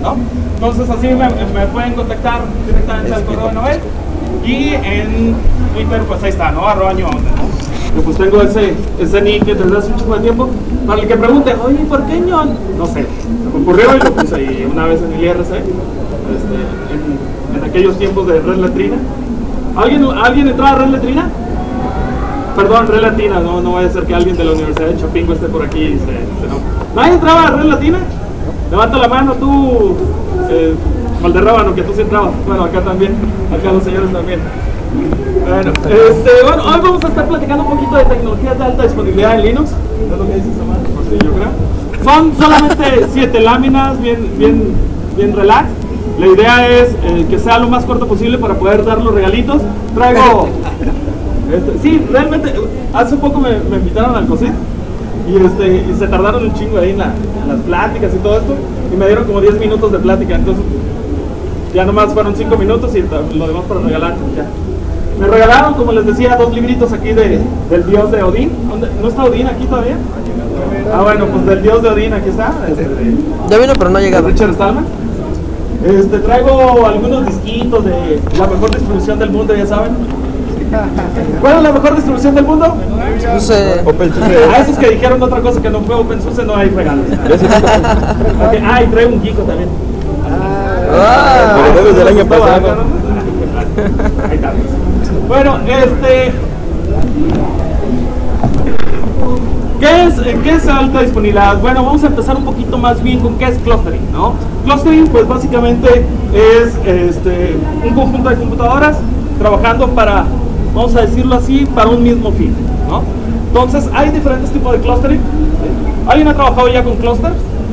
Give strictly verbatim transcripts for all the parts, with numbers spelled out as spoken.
¿no? Entonces así me, me pueden contactar directamente al correo de Noel. Y en Twitter, pues ahí está, ¿no? Arroba New Onda, ¿no? Yo pues tengo ese, ese nick desde hace un chingo de tiempo. Para el que pregunte, oye, ¿por qué ñon? No sé, se me ocurrió y lo puse ahí una vez en el I R C, este, en, en aquellos tiempos de Red Letrina. ¿Alguien, ¿Alguien entraba a Red Letrina? Perdón, Red Latina, no, no vaya a ser que alguien de la Universidad de Chapingo esté por aquí y se, se no. ¿Nadie entraba a Red Latina? Levanta la mano tú, eh, Valderrábano, que tú sí entrabas. Bueno, acá también, acá los señores también. Bueno, este, bueno, hoy vamos a estar platicando un poquito de tecnologías de alta disponibilidad en Linux. ¿Es lo que dices, Samar? Sí, yo creo. Son solamente siete láminas, bien, bien, bien relax. La idea es eh, que sea lo más corto posible para poder dar los regalitos. Traigo... Este, sí, realmente, hace poco me, me invitaron al COSIT y, este, y se tardaron un chingo ahí en, la, en las pláticas y todo esto, y me dieron como diez minutos de plática, entonces ya nomás fueron cinco minutos y lo demás para regalar. Ya. Me regalaron, como les decía, dos libritos aquí de, del dios de Odín. ¿Dónde? ¿No está Odín aquí todavía? Ah, bueno, pues del dios de Odín, aquí está. Este, de, ya vino, pero no llega. Richard Stallman. Este, traigo algunos disquitos de la mejor distribución del mundo, ya saben. ¿Cuál es la mejor distribución del mundo? SUSE. A esos que dijeron otra cosa que no fue OpenSUSE no hay regalos. Okay. Ah, y traigo un Geeko también. Ah, pero desde el año pasado. Ahí está. Bueno, este... ¿Qué es, ¿Qué es alta disponibilidad? Bueno, vamos a empezar un poquito más bien con qué es clustering, ¿no? Clustering, pues básicamente es este, un conjunto de computadoras trabajando para, vamos a decirlo así, para un mismo fin, ¿no? Entonces, hay diferentes tipos de clustering. ¿Alguien ha trabajado ya con clusters?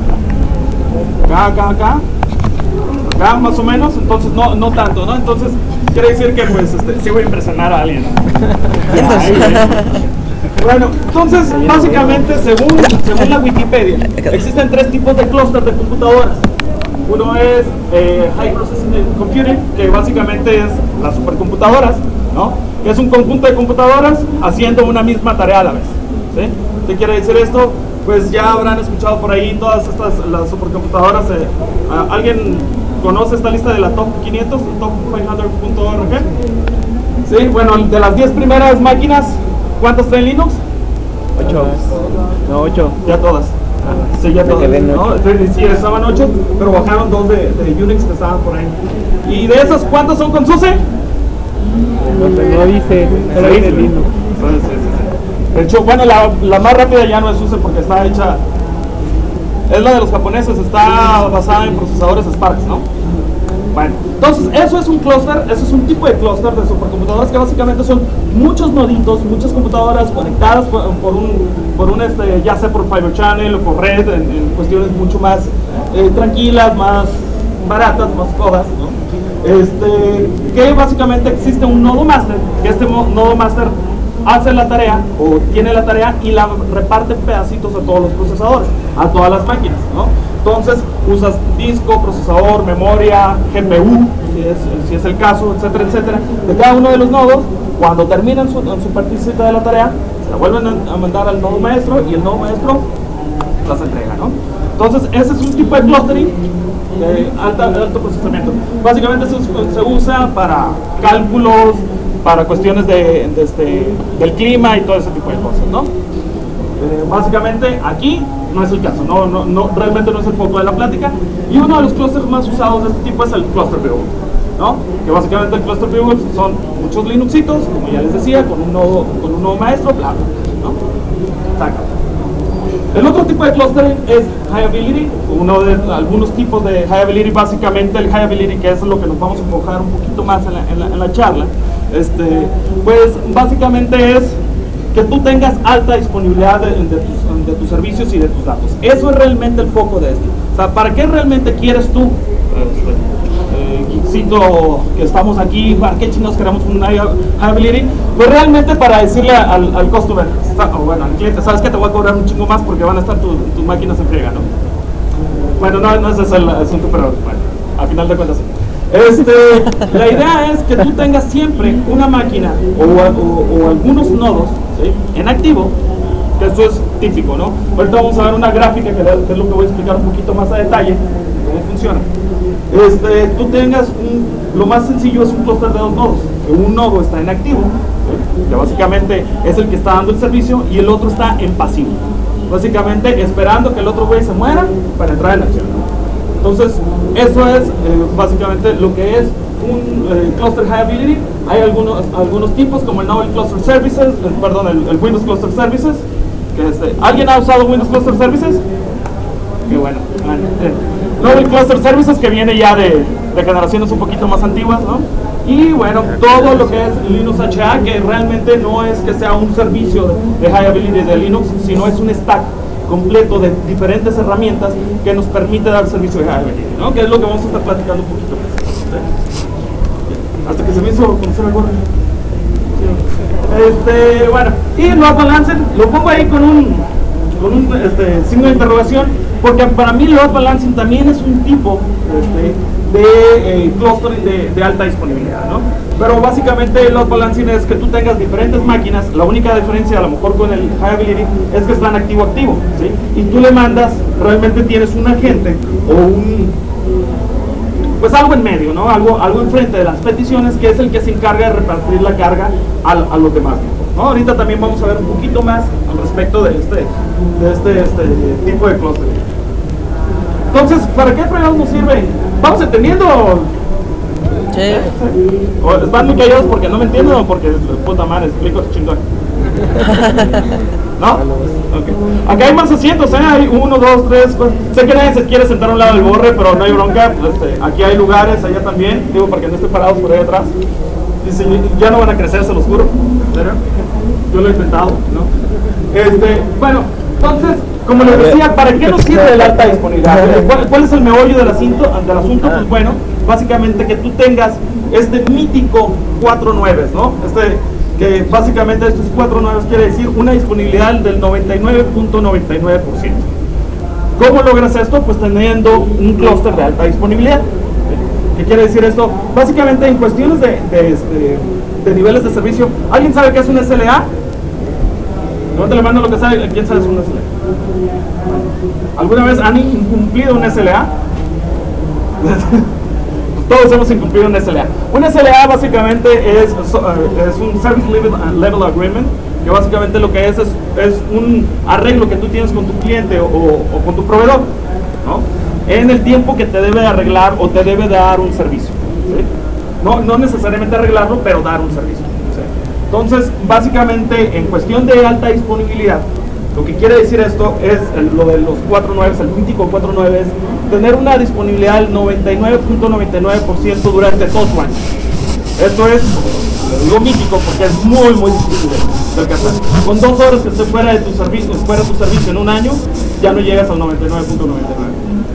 Acá, acá, acá. Acá, más o menos. Entonces, no, no tanto, ¿no? Entonces, quiere decir que, pues, este, sí voy a impresionar a alguien, ¿no? Ahí, bueno, entonces, básicamente, según, según la Wikipedia, existen tres tipos de clúster de computadoras. Uno es eh, High Processing Computing, que básicamente es las supercomputadoras, ¿no? Que es un conjunto de computadoras haciendo una misma tarea a la vez, ¿sí? ¿Qué quiere decir esto? Pues ya habrán escuchado por ahí todas estas, las supercomputadoras. Eh, ¿Alguien conoce esta lista de la Top quinientos, top quinientos punto org? Sí, bueno, de las diez primeras máquinas, ¿cuántas traen Linux? ocho. No, ocho. Ya todas. Sí, ya todas, ¿no? Sí, estaban ocho, pero bajaron dos de, de Unix que estaban por ahí. ¿Y de esas cuántas son con SUSE? No, no dice, pero dice Linux. Sí, sí, sí. De hecho, bueno, la, la más rápida ya no es SUSE porque está hecha, es la de los japoneses, está basada en procesadores Sparks, ¿no? Bueno, entonces eso es un clúster, eso es un tipo de clúster de supercomputadoras que básicamente son muchos noditos, muchas computadoras conectadas por, por un, por un este, ya sea por Fibre Channel o por red, en, en cuestiones mucho más eh, tranquilas, más baratas, más cómodas, ¿no? Este, que básicamente existe un nodo master, que este nodo master hace la tarea o tiene la tarea y la reparte en pedacitos a todos los procesadores, a todas las máquinas, ¿no? Entonces usas disco, procesador, memoria, G P U, si es, si es el caso, etcétera, etcétera, de cada uno de los nodos. Cuando terminan su, su partecita de la tarea, se la vuelven a, a mandar al nodo maestro y el nodo maestro las entrega, ¿no? Entonces ese es un tipo de clustering de alta, alto procesamiento. Básicamente se, se usa para cálculos, para cuestiones de, de este, del clima y todo ese tipo de cosas, ¿no? Eh, básicamente aquí no es el caso, no, no, no, realmente no es el foco de la plática. Y uno de los clústeres más usados de este tipo es el cluster Beagle, ¿no? Que básicamente el cluster Beagle son muchos Linuxitos, como ya les decía, con un nodo, con un nodo maestro, bla, bla, ¿no? Saca. El otro tipo de clustering es High Availability, uno de algunos tipos de High Availability, básicamente el High Availability, que es lo que nos vamos a enfocar un poquito más en la, en la, en la charla, este, pues básicamente es que tú tengas alta disponibilidad de, de, tus, de tus servicios y de tus datos. Eso es realmente el foco de esto. O sea, ¿para qué realmente quieres tú, eh, Geeksito, que estamos aquí, para qué chinos queremos un High Availability? Pues realmente para decirle al, al customer, o bueno, al cliente, ¿sabes qué? Te voy a cobrar un chingo más porque van a estar tu, tus máquinas en friega, ¿no? Bueno, no, no ese es el asunto, pero bueno, al final de cuentas sí. Este, la idea es que tú tengas siempre una máquina o, o, o algunos nodos, ¿sí?, en activo, que esto es típico, ¿no? Ahorita vamos a ver una gráfica que es lo que voy a explicar un poquito más a detalle, cómo funciona. este, tú tengas un, lo más sencillo es un clúster de dos nodos, que un nodo está en activo, ¿sí? Que básicamente es el que está dando el servicio, y el otro está en pasivo, básicamente esperando que el otro güey se muera para entrar en acción. Entonces, eso es eh, básicamente lo que es un eh, cluster high availability. Hay algunos, algunos tipos como el Novel Cluster Services, eh, perdón, el, el Windows Cluster Services. Que este, ¿alguien ha usado Windows Cluster Services? Qué bueno. Eh, Novel Cluster Services, que viene ya de, de generaciones un poquito más antiguas, ¿no? Y bueno, todo lo que es Linux H A, que realmente no es que sea un servicio de high availability de Linux, sino es un stack completo de diferentes herramientas que nos permite dar servicio de high availability, ¿no? Que es lo que vamos a estar platicando un poquito más. Hasta que se me hizo conocer el gorro. Este, bueno, y load balancing lo pongo ahí con un, con un este, signo de interrogación, porque para mí load balancing también es un tipo este, de eh, clustering de, de alta disponibilidad, ¿no? Pero básicamente el load balancing es que tú tengas diferentes máquinas. La única diferencia a lo mejor con el high availability es que están activo activo, ¿sí? Y tú le mandas, realmente tienes un agente o un, pues algo en medio, ¿no? Algo, algo enfrente de las peticiones, que es el que se encarga de repartir la carga a, a los demás, ¿no? Ahorita también vamos a ver un poquito más al respecto de este, de este, este tipo de cluster. Entonces, ¿para qué fregados nos sirve? ¿Vamos entendiendo? Sí. ¿O están muy callados porque no me entienden o porque, puta madre, explico chingón? ¿No? Okay. Acá hay más asientos, ¿eh? Hay uno, dos, tres, cuatro. Sé que nadie se quiere sentar a un lado del borre, pero no hay bronca. Este, aquí hay lugares, allá también. Digo, para que no estén parados por ahí atrás. Dice, ya no van a crecer, se los juro. ¿En serio? Yo lo he intentado, ¿no? Este, bueno, entonces, como les decía, ¿para qué nos sirve el alta disponibilidad? ¿Cuál, cuál es el meollo del asunto? Del asunto? Pues bueno, básicamente que tú tengas este mítico cuatro nueve, ¿no? Este, que básicamente estos cuatro nueve quiere decir una disponibilidad del noventa y nueve punto noventa y nueve por ciento. ¿Cómo logras esto? Pues teniendo un clúster de alta disponibilidad. ¿Qué quiere decir esto? Básicamente en cuestiones de, de, de, de niveles de servicio. ¿Alguien sabe qué es un S L A? No te le mando lo que sabe. ¿Quién sabe qué es un S L A? ¿Alguna vez han incumplido un S L A? Todos hemos incumplido un S L A. Un S L A básicamente es, es un Service Level, Level Agreement, que básicamente lo que es, es es un arreglo que tú tienes con tu cliente o, o con tu proveedor, ¿no? En el tiempo que te debe arreglar o te debe dar un servicio, ¿sí? No, no necesariamente arreglarlo, pero dar un servicio, ¿sí? Entonces, básicamente, en cuestión de alta disponibilidad, lo que quiere decir esto es el, lo de los cuatro nueve, el mítico cuatro nueve, es tener una disponibilidad del noventa y nueve punto noventa y nueve por ciento durante todo tu año. Esto es, lo digo mítico porque es muy, muy difícil de alcanzar. Con dos horas que esté fuera de tu servicio, fuera de tu servicio en un año, ya no llegas al noventa y nueve punto noventa y nueve.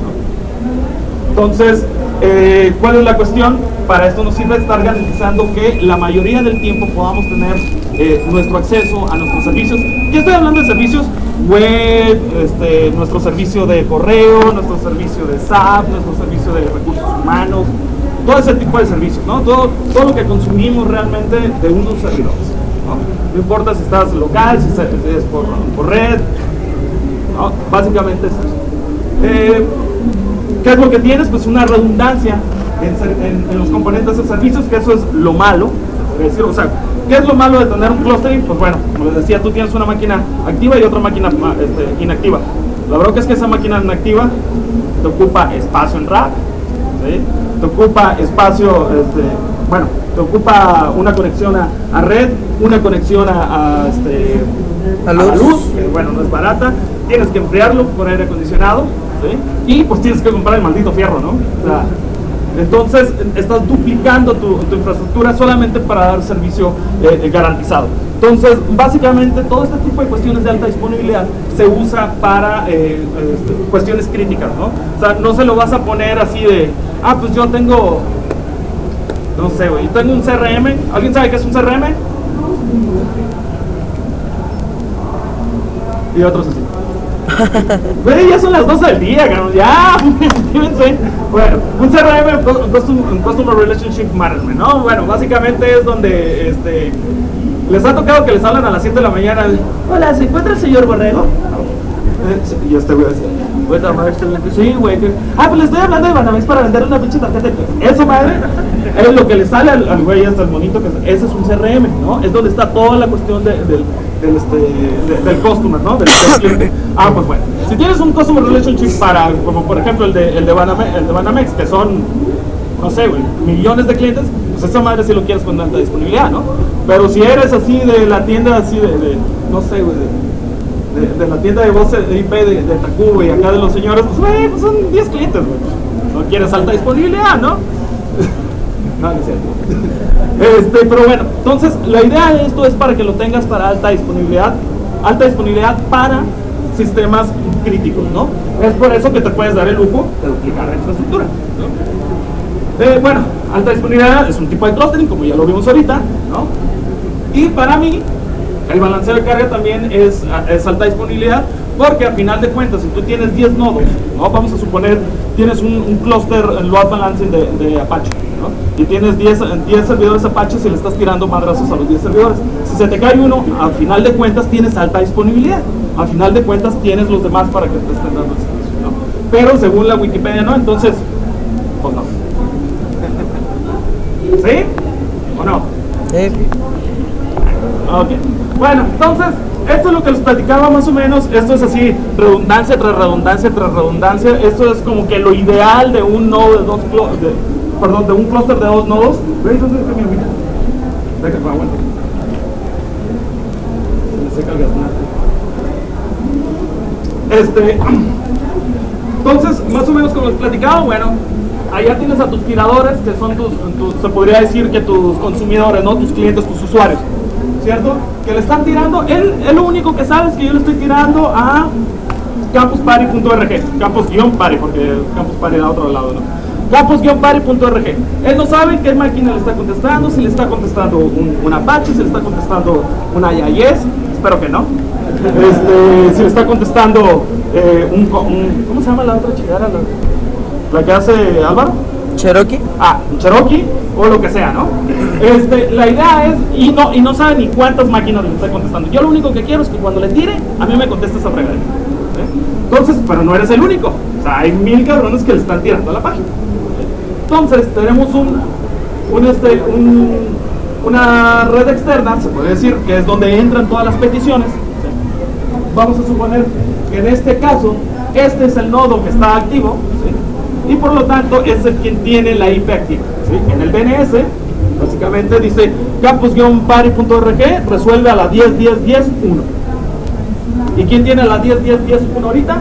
Entonces, eh, ¿cuál es la cuestión? Para esto nos sirve estar garantizando que la mayoría del tiempo podamos tener eh, nuestro acceso a nuestros servicios. Ya estoy hablando de servicios web, este, nuestro servicio de correo, nuestro servicio de S A P, nuestro servicio de recursos humanos, todo ese tipo de servicios, ¿no? Todo, todo lo que consumimos realmente de unos servidores, ¿no? No importa si estás local, si es por, por red, ¿no? Básicamente es eso. Eh, ¿Qué es lo que tienes? Pues una redundancia en, en, en los componentes de servicios, que eso es lo malo. Es decir, o sea, ¿qué es lo malo de tener un clustering? Pues bueno, como les decía, tú tienes una máquina activa y otra máquina este, inactiva. La verdad es que esa máquina inactiva te ocupa espacio en rack, ¿sí? Te ocupa espacio, este, bueno, te ocupa una conexión a, a red, una conexión a, a, este, a luz. a luz, que bueno, no es barata. Tienes que enfriarlo con aire acondicionado, ¿sí? Y pues tienes que comprar el maldito fierro, ¿no? O sea, entonces estás duplicando tu, tu infraestructura solamente para dar servicio eh, garantizado. Entonces, básicamente todo este tipo de cuestiones de alta disponibilidad se usa para eh, este, cuestiones críticas, ¿no? O sea, no se lo vas a poner así de, ah, pues yo tengo, no sé, güey, yo tengo un C R M. ¿Alguien sabe qué es un C R M? Y otros así. Güey, ya son las doce del día, cabrón, ya, fíjense. Bueno, un C R M, Customer Relationship Management, ¿no? Bueno, básicamente es donde, este, les ha tocado que les hablan a las siete de la mañana. Hola, ¿se encuentra el señor Borrego? Y este güey así, Puta madre, excelente. Sí, güey. que- Ah, pues le estoy hablando de Banamex para vender una pinche tarjeta. Eso, madre, es lo que le sale al, al güey hasta el monito. Que ese es un C R M, ¿no? Es donde está toda la cuestión de, del, del, este, de- del customer, ¿no? Del, del cliente. Ah, pues bueno. Si tienes un customer relationship para, como por ejemplo el de, el de, Banamex, el de Banamex, que son, no sé, güey, millones de clientes, pues esa madre sí lo quieres con alta disponibilidad, ¿no? Pero si eres así de la tienda, así de, de no sé, güey, de, de, de la tienda de voz de I P de, de Tacuba y acá de los señores, pues, güey, pues son diez clientes, güey. No quieres alta disponibilidad, ¿no? No, no es cierto. Este, pero bueno, entonces la idea de esto es para que lo tengas para alta disponibilidad, alta disponibilidad para sistemas críticos, ¿no? Es por eso que te puedes dar el lujo de duplicar la infraestructura, ¿no? Eh, bueno, alta disponibilidad es un tipo de clustering, como ya lo vimos ahorita, ¿no? Y para mí, el balanceo de carga también es, es alta disponibilidad, porque a final de cuentas, si tú tienes diez nodos, ¿no? Vamos a suponer, tienes un, un clúster load balancing de, de Apache, ¿no? Y tienes diez, diez servidores Apache y le estás tirando madrazos a los diez servidores. Si se te cae uno, a final de cuentas tienes alta disponibilidad. A final de cuentas tienes los demás para que te estén dando el servicio, ¿no? Pero según la Wikipedia, ¿no? Entonces, pues no. ¿Sí? ¿O no? Sí. Ok. Bueno, entonces, esto es lo que les platicaba más o menos. Esto es así, redundancia tras redundancia tras redundancia. Esto es como que lo ideal de un nodo de dos clo- de, perdón, de un clúster de dos nodos. ¿Veis dónde está mi amiga? Deja que me aguante. Se me seca el gaznate. Este, entonces, más o menos como les platicaba, bueno, allá tienes a tus tiradores, que son tus, tus, se podría decir que tus consumidores, ¿no? Tus clientes, tus usuarios, ¿cierto? Que le están tirando, él, él lo único que sabe es que yo le estoy tirando a campusparty punto org, campus-party, porque campus party era a otro lado, ¿no? campus-party punto org. Él no sabe qué máquina le está contestando, si le está contestando un, un Apache, si le está contestando una I I S, espero que no. Este, si le está contestando eh, un, un, ¿cómo se llama la otra chingada? La, la que hace Álvaro. Cherokee. Ah, un Cherokee o lo que sea, ¿no? Este, la idea es, y no, y no sabe ni cuántas máquinas le está contestando. Yo lo único que quiero es que cuando le tire, a mí me conteste esa fregadera. ¿eh? Entonces, pero no eres el único. O sea, hay mil cabrones que le están tirando a la página. Entonces, tenemos un, un, este, un, una red externa, se puede decir, que es donde entran todas las peticiones. Vamos a suponer que en este caso, este es el nodo que está activo, ¿sí? Y por lo tanto es el quien tiene la I P activa, ¿sí? En el D N S, básicamente dice campus-party punto org resuelve a la diez diez diez uno. ¿Y quién tiene la diez diez diez uno ahorita?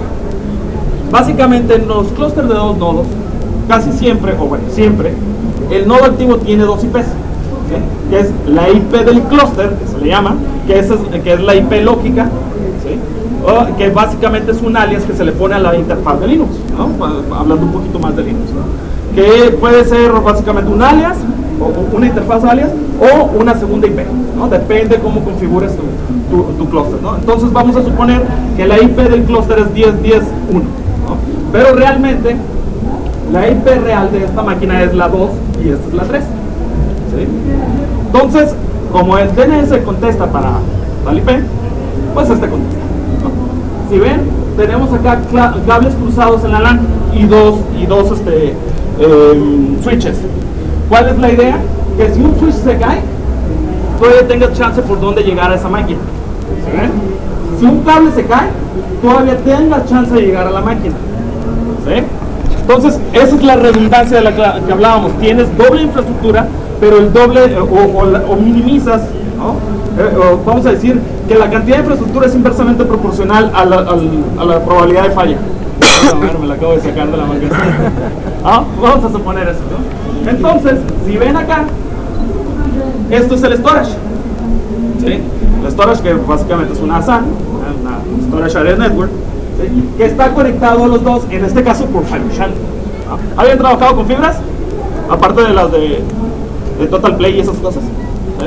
Básicamente en los clústeres de dos nodos, casi siempre, o bueno, siempre, el nodo activo tiene dos I Ps, ¿sí? Que es la I P del clúster, que se le llama, que es, que es la I P lógica, ¿sí? O que básicamente es un alias que se le pone a la interfaz de Linux, ¿no? Hablando un poquito más de Linux, ¿no? Que puede ser básicamente un alias, o una interfaz alias, o una segunda I P, ¿no? Depende cómo configures tu, tu, tu clúster, ¿no? Entonces vamos a suponer que la I P del clúster es diez diez uno, ¿no? Pero realmente la I P real de esta máquina es la dos y esta es la tres, ¿sí? Entonces, como el D N S contesta para tal I P, pues este contesta, ¿no? Si ven, tenemos acá cables cruzados en la LAN y dos, y dos este, eh, switches. ¿Cuál es la idea? Que si un switch se cae, todavía tengas chance por dónde llegar a esa máquina. ¿Sí ven? Si un cable se cae, todavía tengas chance de llegar a la máquina. ¿Sí? Entonces, esa es la redundancia de la que hablábamos. Tienes doble infraestructura, pero el doble, o, o, o minimizas, ¿no? Eh, o vamos a decir que la cantidad de infraestructura es inversamente proporcional a la, a la probabilidad de falla. A ver, me la acabo de sacar de la manga. ¿Ah? Vamos a suponer eso, ¿no? Entonces, si ven acá, esto es el storage, ¿sí? El storage, que básicamente es una A S A N, una Storage Area Network, ¿sí? Que está conectado a los dos, en este caso por Fibre Channel. ¿Ah? ¿Habían trabajado con fibras? Aparte de las de, de Total Play y esas cosas. ¿Sí?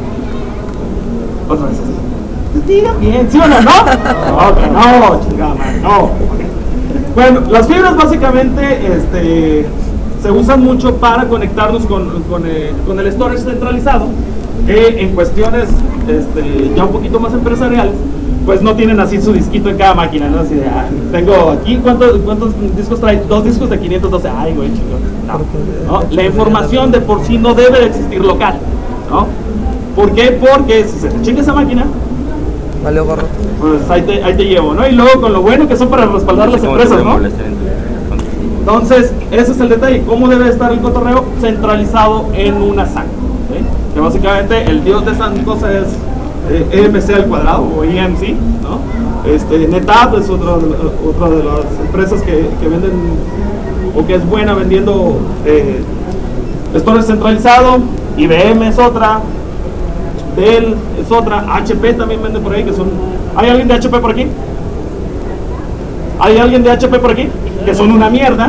Otra vez así. Digan bien, ¿sí o no? ¿No? Ok, no, chingada madre, no. Okay. Bueno, las fibras básicamente este, se usan mucho para conectarnos con, con, eh, con el storage centralizado, que en cuestiones este, ya un poquito más empresariales, pues no tienen así su disquito en cada máquina, ¿no? Así de, ah, tengo aquí, ¿cuántos, ¿cuántos discos trae? Dos discos de quinientos doce, ay, güey, chingón. No, ¿no? La información de por sí no debe de existir local, ¿no? ¿Por qué? Porque si se te chinga esa máquina, vale, gorro. pues ahí te, ahí te llevo, ¿no? Y luego con lo bueno que son para respaldar las empresas, ¿no? Entonces, ese es el detalle, cómo debe estar el cotorreo centralizado en una S A C, ¿sí? Que básicamente el dios de esa cosa es eh, E M C al cuadrado o E M C, ¿no? Este, NetApp es otro, otra de las empresas que, que venden o que es buena vendiendo eh, storage centralizado. I B M es otra, Dell es otra, H P también vende por ahí, que son... ¿Hay alguien de H P por aquí? ¿Hay alguien de H P por aquí? Que son una mierda.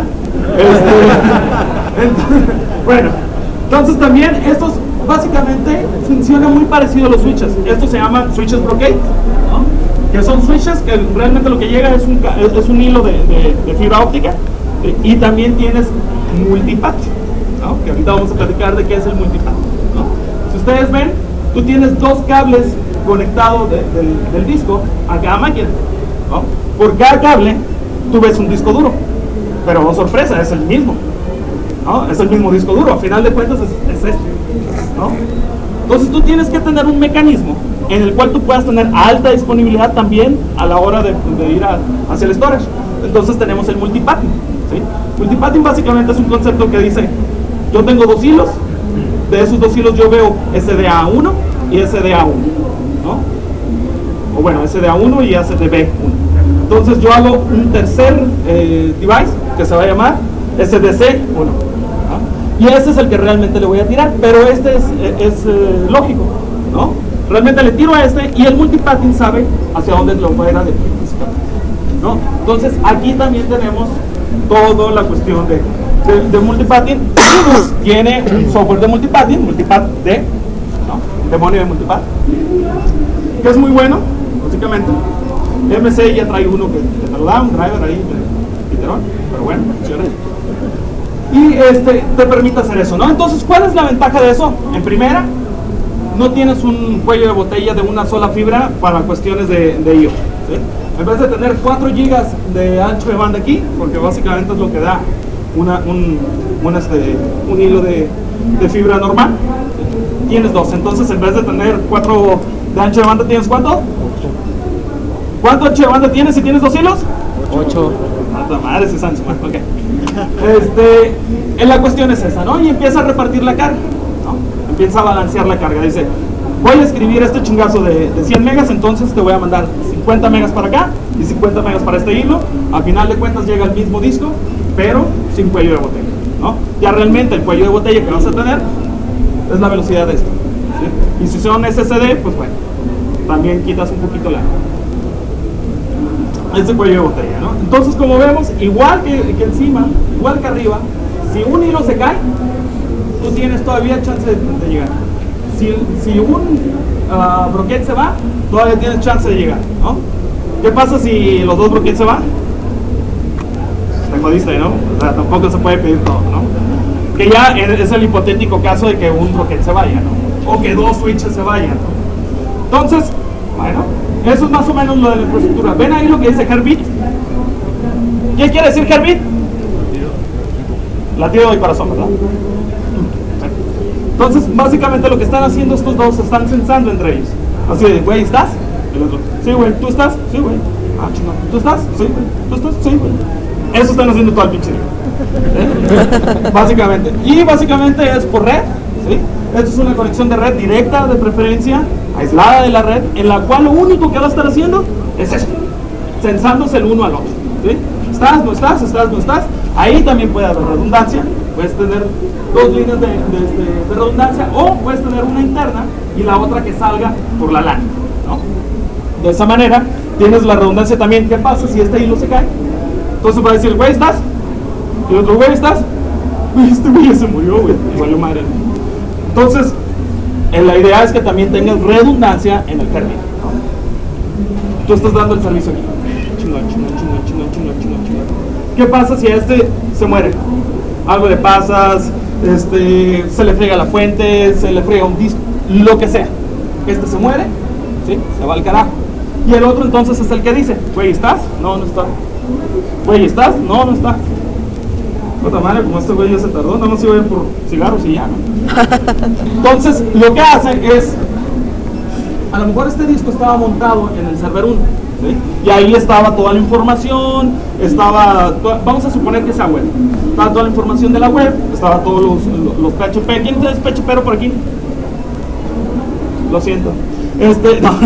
Este, entonces, bueno, entonces también estos básicamente funcionan muy parecido a los switches. Estos se llaman switches Brocade, ¿no? Que son switches que realmente lo que llega es un, es un hilo de, de, de fibra óptica, y también tienes multipath, ¿no? Que ahorita vamos a platicar de qué es el multipath, ¿no? Si ustedes ven, tú tienes dos cables conectados de, del, del disco a cada máquina, ¿no? Por cada cable tú ves un disco duro, pero oh, sorpresa, es el mismo, ¿no? Es el mismo disco duro, a final de cuentas es, es este, ¿no? Entonces tú tienes que tener un mecanismo en el cual tú puedas tener alta disponibilidad también a la hora de, de ir a, hacia el storage. Entonces tenemos el multipathing, ¿sí? Multipathing básicamente es un concepto que dice, yo tengo dos hilos, de esos dos hilos yo veo S D A uno y S D A uno, ¿no? O bueno, S D A uno y S D B uno. Entonces yo hago un tercer eh, device que se va a llamar S D C uno, ¿no? Y este es el que realmente le voy a tirar, pero este es, es eh, lógico, ¿no? Realmente le tiro a este y el multipathing sabe hacia dónde lo va a ir a de, ¿no? Entonces aquí también tenemos toda la cuestión de, de, de multipathing. Tiene un software de multipathing, multipath D, ¿no? El demonio de multipath, que es muy bueno, básicamente. M C ya trae uno que, que te lo da, un driver ahí, literal, pero bueno, funciona. Y este, te permite hacer eso, ¿no? Entonces, ¿cuál es la ventaja de eso? En primera, no tienes un cuello de botella de una sola fibra para cuestiones de, de I O, ¿sí? En vez de tener cuatro gigas de ancho de banda aquí, porque básicamente es lo que da una, un, un, este, un hilo de, de fibra normal, tienes dos. Entonces, en vez de tener cuatro de ancho de banda, ¿tienes cuánto? ¿Cuánto ancho de banda tienes si tienes dos hilos? Ocho. Mata madre, ese Sancho, ok. Este, en la cuestión es esa, ¿no? Y empieza a repartir la carga, ¿no? Empieza a balancear la carga. Dice, voy a escribir este chingazo de, de cien megas, entonces te voy a mandar cincuenta megas para acá y cincuenta megas para este hilo. Al final de cuentas llega el mismo disco, pero sin cuello de botella, ¿no? Ya realmente el cuello de botella que vas a tener es la velocidad de esto, ¿sí? Y si son S S D, pues bueno, también quitas un poquito la... ese cuello de botella, ¿no? Entonces, como vemos, igual que, que encima, igual que arriba, si un hilo se cae, tú tienes todavía chance de, de llegar. Si, si un uh, broquet se va, todavía tienes chance de llegar, ¿no? ¿Qué pasa si los dos broquets se van? Te jodiste, ¿no? O sea, tampoco se puede pedir todo, ¿no? Que ya es el hipotético caso de que un broquet se vaya, ¿no? O que dos switches se vayan, ¿no? Entonces, bueno, eso es más o menos lo de la infraestructura. ¿Ven ahí lo que dice Herbit? ¿Qué quiere decir Herbit? Latido del corazón, ¿verdad? Entonces, básicamente lo que están haciendo estos dos, se están censando entre ellos. Así de, güey, ¿estás? El otro, sí, güey, ¿tú estás? Sí, güey. Ah, chingón, ¿tú estás? Sí, güey. ¿Tú estás? Sí, güey. Eso están haciendo todo el pinche día, ¿eh? Básicamente. Y básicamente es por red, ¿sí? Esto es una conexión de red directa, de preferencia, aislada de la red, en la cual lo único que va a estar haciendo es eso, censándose el uno al otro, ¿sí? ¿Estás? ¿No estás? ¿Estás? ¿No estás? Ahí también puede haber redundancia, puedes tener dos líneas de, de, de, de redundancia, o puedes tener una interna y la otra que salga por la LAN, ¿no? De esa manera tienes la redundancia también. ¿Qué pasa si este hilo se cae? Entonces va a decir, güey, ¿estás? Y el otro, güey, ¿estás? Güey, este güey ya se murió, güey, y valió madre. Entonces, la idea es que también tengas redundancia en el término, ¿no? Tú estás dando el servicio aquí. Chingón, chingón, chingón, chingón, chingón, chingón, chingón. ¿Qué pasa si a este se muere? Algo le pasas, este, se le friega la fuente, se le friega un disco, lo que sea. Este se muere, ¿sí? Se va al carajo. Y el otro entonces es el que dice, güey, ¿estás? No, no está. Güey, ¿estás? No, no está. Puta madre, como este güey ya se tardó, no nos iba a ir por cigarros y ya, ¿no? Entonces, lo que hace es, a lo mejor este disco estaba montado en el server uno, ¿sí? Y ahí estaba toda la información, estaba, toda, vamos a suponer que sea web, estaba toda la información de la web, estaba todos los, los, los P H P. ¿Quién es P H P por aquí? Lo siento. Este, no,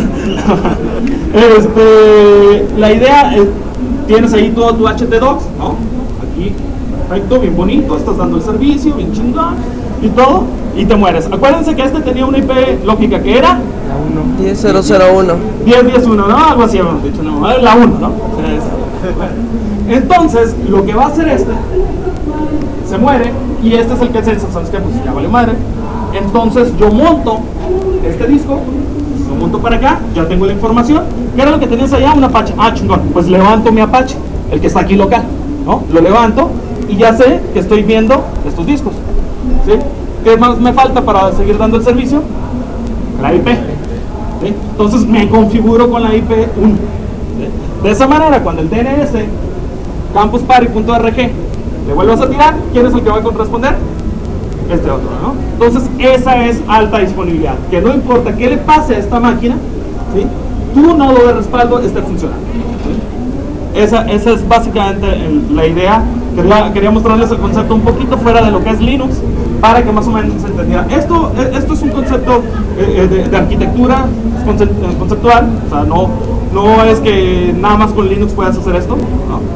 este, la idea es, tienes ahí todo tu H T docs, ¿no? Aquí, perfecto, bien bonito, estás dando el servicio, bien chingón, y todo, y te mueres. Acuérdense que este tenía una I P lógica que era diez cero cero uno. diez diez uno, ¿no? Algo así habíamos dicho, no, la uno, ¿no? Entonces, lo que va a hacer este, se muere, y este es el que se, ¿sabes qué? Pues ya vale madre. Entonces, yo monto este disco, lo monto para acá, ya tengo la información. ¿Qué era lo que tenías allá? Un Apache. Ah, chingón, pues levanto mi Apache, el que está aquí local, ¿no? Lo levanto y ya sé que estoy viendo estos discos, ¿sí? ¿Qué más me falta para seguir dando el servicio? La I P, ¿sí? Entonces me configuro con la I P uno, ¿sí? De esa manera, cuando el D N S campusparty.org le vuelvas a tirar, ¿quién es el que va a corresponder? Este otro, ¿no? Entonces esa es alta disponibilidad, que no importa qué le pase a esta máquina, ¿sí? Tu nodo de respaldo esté funcionando, ¿sí? esa, esa es básicamente el, la idea. Quería, quería mostrarles el concepto un poquito fuera de lo que es Linux, para que más o menos se entendiera. Esto, esto es un concepto eh, de, de arquitectura conceptual, o sea, no, no es que nada más con Linux puedas hacer esto, ¿no?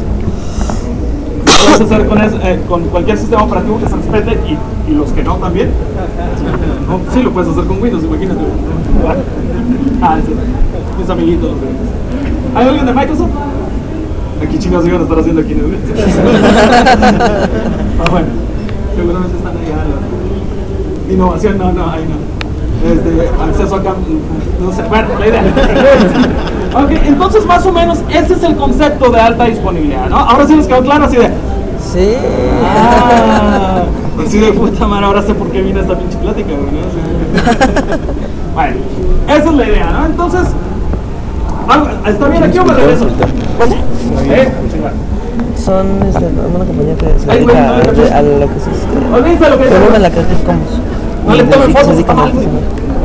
Lo puedes hacer con, es, eh, con cualquier sistema operativo que se respete, y, y los que no también. No, sí, lo puedes hacer con Windows, imagínate. Ah, sí, mis amiguitos. ¿Hay alguien de Microsoft? Aquí chingados iban a estar haciendo aquí, ¿no? Ah, bueno, seguramente están ahí. Innovación, no, no, ahí no. Este, acceso a campo, no sé, bueno, la idea. Ok, entonces más o menos ese es el concepto de alta disponibilidad, ¿no? Ahora sí les quedó claro, así de... Sí. Ah, así de puta madre, ahora sé por qué vine a esta pinche plática, ¿no? Bueno, esa es la idea, ¿no? Entonces, ¿está bien aquí o me regreso? ¿Cómo? ¿Eh? Son este, una compañía que se Ay, güey, dedica no, a, no, no. a lo que es este. Olvídense lo que es. Pero la que es como. No le tomen y se fotos, dedica está mal, a- güey.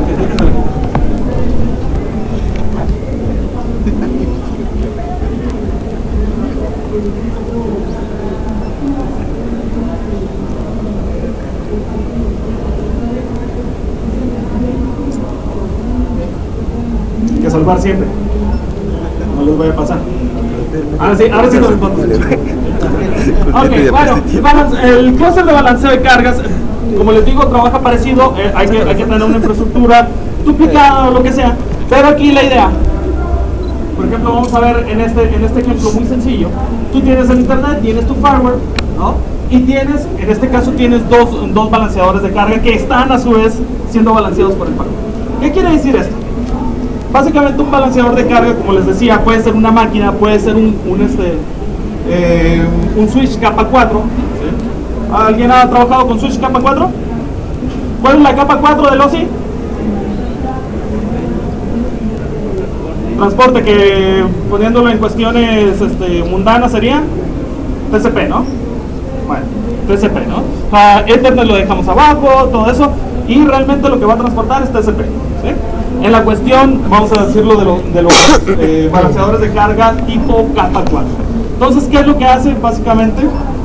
Hay que salvar siempre. No les vaya a pasar. Ahora sí, ahora sí tomen fotos. Ok, bueno, vamos, el clúster de balanceo de cargas, como les digo, trabaja parecido, eh, hay, que, hay que tener una infraestructura duplicada o lo que sea, pero aquí la idea, por ejemplo, vamos a ver en este, en este ejemplo muy sencillo, tú tienes el internet, tienes tu fireware, ¿no? Y tienes, en este caso tienes dos, dos balanceadores de carga que están a su vez siendo balanceados por el fireware. ¿Qué quiere decir esto? Básicamente un balanceador de carga, como les decía, puede ser una máquina, puede ser un, un, este, eh, un switch capa cuatro, ¿sí? ¿Alguien ha trabajado con switch capa cuatro? ¿Cuál es la capa cuatro del O S I? Transporte, que poniéndolo en cuestiones este, mundanas sería T C P, ¿no? Bueno, T C P, ¿no? Uh, Ethernet lo dejamos abajo, todo eso, y realmente lo que va a transportar es T C P, ¿sí? En la cuestión, vamos a decirlo, de, lo, de los eh, balanceadores de carga tipo capa cuatro. Entonces, ¿qué es lo que hace básicamente?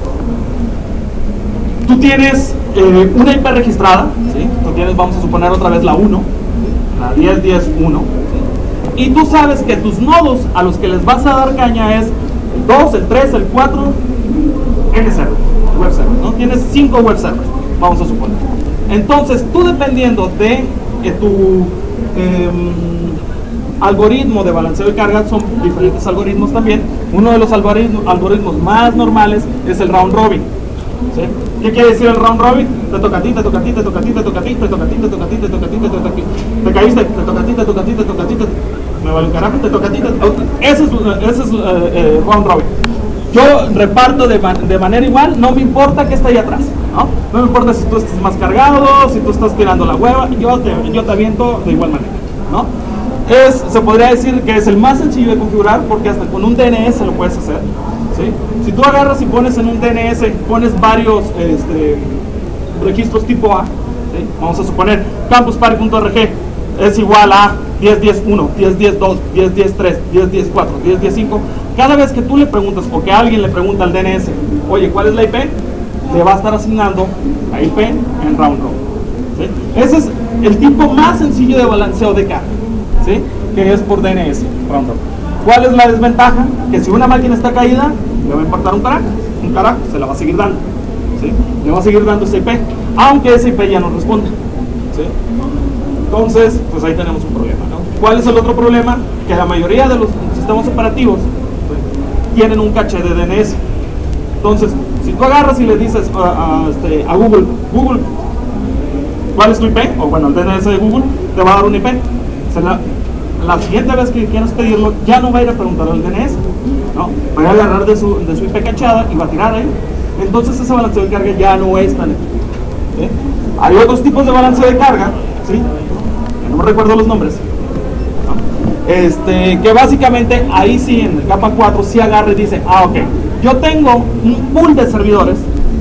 Tú tienes eh, una I P registrada, ¿sí? Tú tienes, vamos a suponer otra vez la uno, la diez diez uno, ¿sí? Y tú sabes que tus nodos a los que les vas a dar caña es el dos, el tres, el cuatro, N server, web server, ¿no? Tienes cinco web servers, vamos a suponer. Entonces, tú dependiendo de eh, tu eh, algoritmo de balanceo de carga, son diferentes algoritmos también. Uno de los algoritmos, algoritmos más normales es el round robin, ¿sí? ¿Qué quiere decir el round robin? Te toca a ti, te toca a ti, te toca a ti, te toca a ti, te toca a ti, te toca a ti, te toca a ti, te toca a ti, te caíste, te toca a ti, te toca a ti, te toca a ti, me vale un carajo, te toca a ti, ese es, ese es uh, eh, round robin. Yo reparto de, man de manera igual, no me importa que está ahí atrás, ¿no? No me importa si tú estás más cargado, si tú estás tirando la hueva, yo te, yo te aviento de igual manera, ¿no? Es, se podría decir que es el más sencillo de configurar porque hasta con un D N S lo puedes hacer, ¿sí? Si tú agarras y pones en un D N S, pones varios este, registros tipo A, ¿sí? Vamos a suponer campusparty.org es igual a diez punto diez punto uno, diez punto diez punto dos, diez punto diez punto tres, diez punto diez punto cuatro, diez punto diez punto cinco. Cada vez que tú le preguntas o que alguien le pregunta al D N S, oye, ¿cuál es la I P? Le va a estar asignando la I P en round robin, ¿sí? Ese es el tipo más sencillo de balanceo de carga, ¿sí? Que es por D N S, round robin. ¿Cuál es la desventaja? Que si una máquina está caída, le va a impactar un carajo, un carajo, se la va a seguir dando, ¿sí? Le va a seguir dando esa I P, aunque esa I P ya no responda, ¿sí? Entonces, pues ahí tenemos un problema, ¿no? ¿Cuál es el otro problema? Que la mayoría de los sistemas operativos, ¿sí?, tienen un caché de D N S. Entonces, si tú agarras y le dices a, a, este, a Google, Google, ¿cuál es tu I P? O bueno, el D N S de Google te va a dar una I P. O sea, la, la siguiente vez que quieras pedirlo, ya no va a ir a preguntar al D N S, ¿no? Va a agarrar de su, de su I P cachada y va a tirar ahí. Entonces ese balanceo de carga ya no es tan efectivo, ¿sí? Hay otros tipos de balanceo de carga, ¿sí?, no me recuerdo los nombres, ¿no? Este, que básicamente ahí sí en el capa cuatro sí agarra y dice, ah, ok, yo tengo un pool de servidores,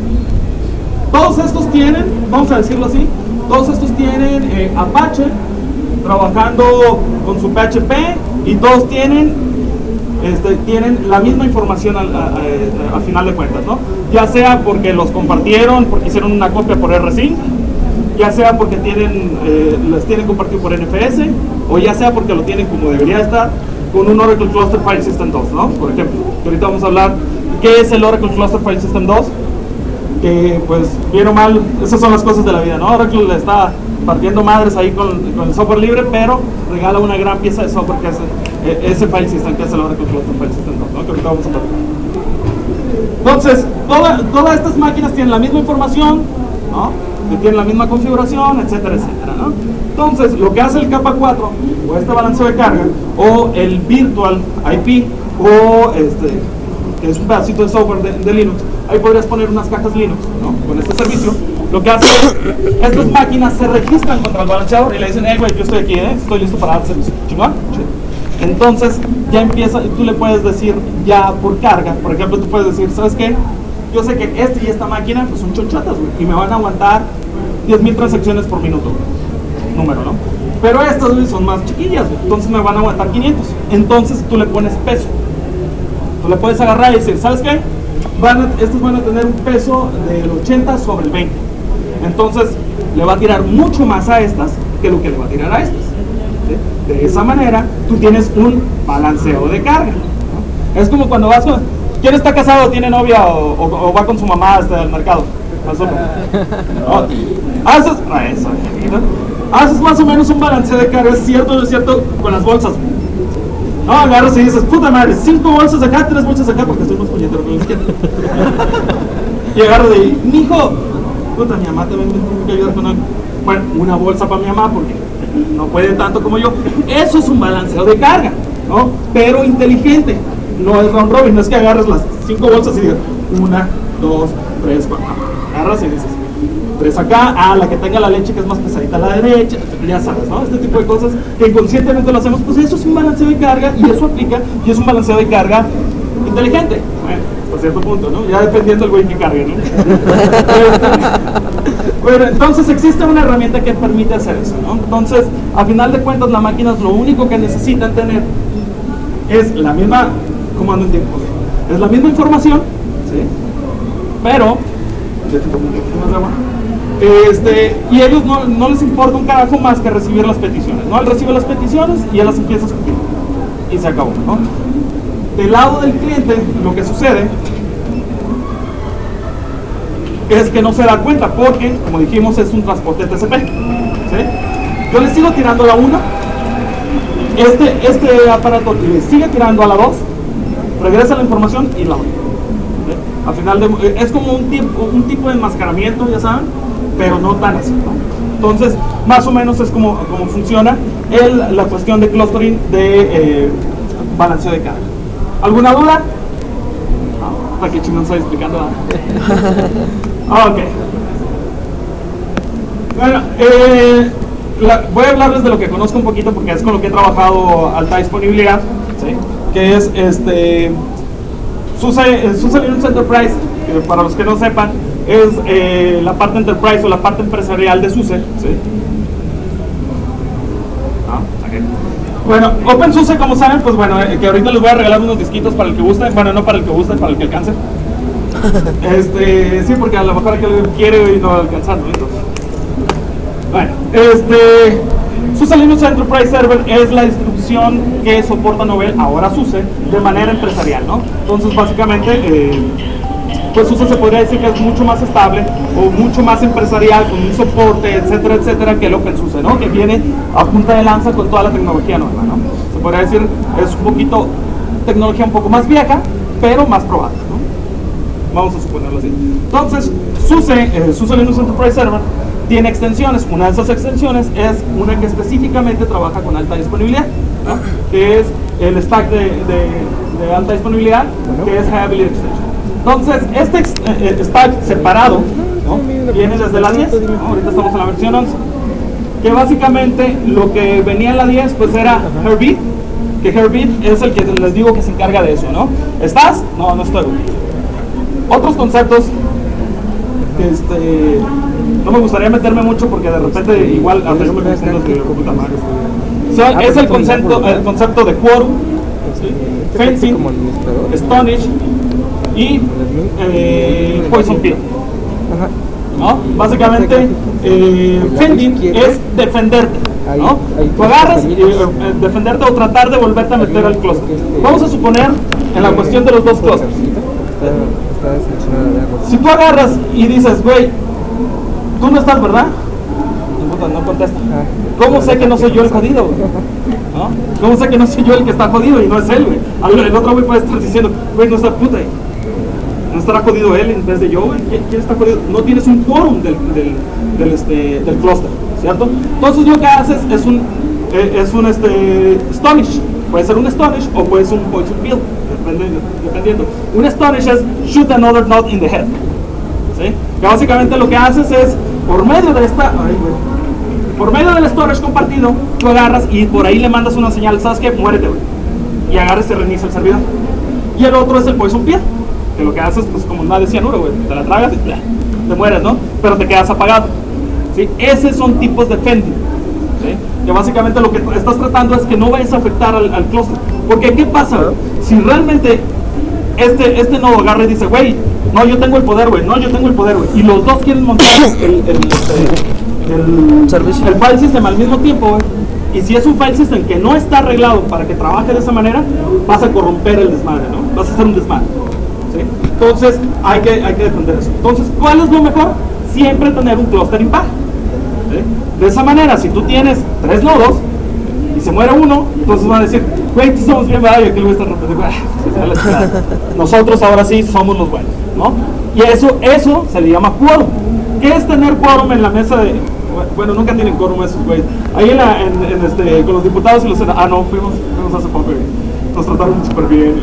todos estos tienen, vamos a decirlo así, todos estos tienen eh, Apache trabajando con su P H P y todos tienen este, tienen la misma información al, a, a, a final de cuentas, ¿no? Ya sea porque los compartieron, porque hicieron una copia por R cinco, ya sea porque tienen, eh, las tienen compartido por N F S, o ya sea porque lo tienen como debería estar con un Oracle Cluster File System dos, ¿no? Por ejemplo, que ahorita vamos a hablar qué es el Oracle Cluster File System dos, que pues bien o mal, esas son las cosas de la vida, ¿no? Oracle le está partiendo madres ahí con, con el software libre, pero regala una gran pieza de software que es eh, ese file system, que es el Oracle Cluster File System dos, ¿no? Que ahorita vamos a hablar. Entonces, toda, todas estas máquinas tienen la misma información, ¿no?, que tienen la misma configuración, etcétera, etcétera, ¿no? Entonces, lo que hace el capa cuatro, o este balanceo de carga, o el virtual I P, o este, que es un pedacito de software de, de Linux, ahí podrías poner unas cajas Linux, ¿no?, con este servicio. Lo que hace es, estas máquinas se registran contra el balanceador y le dicen, hey, güey, yo estoy aquí, ¿eh? Estoy listo para dar servicio. ¿Chingón? Sí. Entonces, ya empieza, tú le puedes decir ya por carga, por ejemplo, tú puedes decir, ¿sabes qué? Yo sé que este y esta máquina pues son chonchotas, güey, y me van a aguantar diez mil transacciones por minuto, güey, número, ¿no? Pero estas, güey, son más chiquillas, güey, entonces me van a aguantar quinientos. Entonces tú le pones peso. Tú le puedes agarrar y decir, ¿sabes qué? Van a, estos van a tener un peso del ochenta sobre el veinte. Entonces le va a tirar mucho más a estas que lo que le va a tirar a estas, ¿sí? De esa manera tú tienes un balanceo de carga, ¿no? Es como cuando vas con... ¿Quién está casado, tiene novia o, o, o va con su mamá hasta el mercado? ¿No? Haces, ah, eso, ¿no? Haces más o menos un balanceo de carga, es cierto, no es cierto, con las bolsas. No, agarras y dices, puta madre, cinco bolsas acá, tres bolsas acá, porque estoy más puñetero con la izquierda. Y agarras de ahí, mijo, puta, mi mamá también me tiene que ayudar con algo. Bueno, una bolsa para mi mamá, porque no puede tanto como yo. Eso es un balanceo de carga, ¿no? Pero inteligente. No es round robin, no es que agarres las cinco bolsas y digas una, dos, tres, cuatro. Agarras y dices tres acá, ah, la que tenga la leche que es más pesadita a la derecha, ya sabes, ¿no? Este tipo de cosas que inconscientemente lo hacemos, pues eso es un balanceo de carga y eso aplica y es un balanceo de carga inteligente. Bueno, hasta cierto punto, ¿no? Ya dependiendo del güey que cargue, ¿no? Bueno, entonces existe una herramienta que permite hacer eso, ¿no? Entonces, a final de cuentas, las máquinas lo único que necesitan tener es la misma... ¿Cómo ando en tiempo? Es la misma información, ¿sí? Pero, este, y ellos no, no les importa un carajo más que recibir las peticiones, ¿no? Él recibe las peticiones y él las empieza a escribir y se acabó, ¿no? Del lado del cliente, lo que sucede es que no se da cuenta porque, como dijimos, es un transporte T C P, ¿sí? Yo le sigo tirando a la uno, este, este aparato le sigue tirando a la dos, regresa la información y la otra. ¿Sí? Al final de, es como un tipo, un tipo de enmascaramiento, ya saben, pero no tan así, ¿no? Entonces, más o menos es como, como funciona el, la cuestión de clustering de eh, balanceo de carga. ¿Alguna duda? No, ¿para qué chingón estoy explicando? Ah, ok. Bueno, eh, la, voy a hablarles de lo que conozco un poquito porque es con lo que he trabajado alta disponibilidad, ¿sí? Que es este SUSE, SUSE Linux Enterprise, que para los que no sepan es eh, la parte Enterprise o la parte empresarial de SUSE, ¿sí? Ah, okay. Bueno, OpenSUSE, como saben, pues bueno, eh, que ahorita les voy a regalar unos disquitos para el que guste, bueno, no para el que guste, para el que alcance. Este, sí, porque a lo mejor aquel quiere y no alcanzando, entonces. Bueno, este, SUSE Linux Enterprise Server es la distribución que soporta Novell, ahora SUSE, de manera empresarial, ¿no? Entonces, básicamente, eh, pues SUSE se podría decir que es mucho más estable o mucho más empresarial, con un soporte, etcétera, etcétera, que el OpenSUSE, ¿no? Que viene a punta de lanza con toda la tecnología nueva, ¿no? Se podría decir, es un poquito, tecnología un poco más vieja, pero más probada, ¿no? Vamos a suponerlo así. Entonces, SUSE, eh, SUSE Linux Enterprise Server, tiene extensiones. Una de esas extensiones es una que específicamente trabaja con alta disponibilidad, ¿no? Que es el stack de, de, de alta disponibilidad, que es Heavily Extension. Entonces, este ex, eh, stack separado, ¿no? Viene desde la diez, ¿no? Ahorita estamos en la versión once, que básicamente lo que venía en la diez pues era Herbit, que Herbit es el que les digo que se encarga de eso, ¿no? ¿Estás? No, no estoy. Otros conceptos que este, no me gustaría meterme mucho porque de repente igual hasta yo me confundo de puta madre. So, es el concepto, el concepto de quorum, ¿sí? Fencing, Stonish y eh, Poison Pill, ¿no? Básicamente eh, Fencing es defenderte, ¿no? Tú agarras y eh, defenderte o tratar de volverte a meter al clúster. Vamos a suponer en la cuestión de los dos clusters. Si tú agarras y dices, güey, tú no estás, ¿verdad? No contesta. ¿Cómo sé que no soy yo el jodido, güey? ¿No? ¿Cómo sé que no soy yo el que está jodido y no es él, güey? El otro güey puede estar diciendo, güey, no está puta, no estará jodido él en vez de yo, güey. ¿Quién está jodido? No tienes un quórum del, del, del, este, del cluster, ¿cierto? Entonces lo que haces es un, eh, es un este, Stonish. Puede ser un Stonish o puede ser un Poison Pill, dependiendo, dependiendo. Un Stonish es shoot another node in the head, ¿sí? Que básicamente lo que haces es, por medio de esta, ay, güey, por medio del storage compartido, tú agarras y por ahí le mandas una señal, ¿sabes qué? Muérete, güey. Y agarras y se reinicia el servidor. Y el otro es el Poison Pill, que lo que haces, pues como nada de cianuro, güey, te la tragas y te mueres, ¿no? Pero te quedas apagado, ¿sí? Esos son tipos de Fencing, ¿sí? Que básicamente lo que estás tratando es que no vayas a afectar al, al clúster. Porque ¿qué pasa? Si realmente este, este nodo agarra y dice, güey, no, yo tengo el poder, güey, no, yo tengo el poder, güey, y los dos quieren montar el, el, el, el, servicio, el file system al mismo tiempo, güey, y si es un file system que no está arreglado para que trabaje de esa manera, vas a corromper el desmadre, ¿no? Vas a hacer un desmadre, ¿sí? Entonces hay que, hay que defender eso. Entonces, ¿cuál es lo mejor? Siempre tener un cluster impar, ¿sí? De esa manera, si tú tienes tres nodos y se muere uno, entonces van a decir, güey, tú somos bien, ¿verdad? Y aquel güey está rompiendo. Nosotros ahora sí somos los buenos, ¿no? Y eso, eso se le llama quórum. ¿Qué es tener quórum en la mesa de...? Bueno, nunca tienen quórum esos güeyes. Ahí en, la, en, en este, con los diputados y los senadores. Ah, no, fuimos, fuimos hace poco y nos trataron súper bien.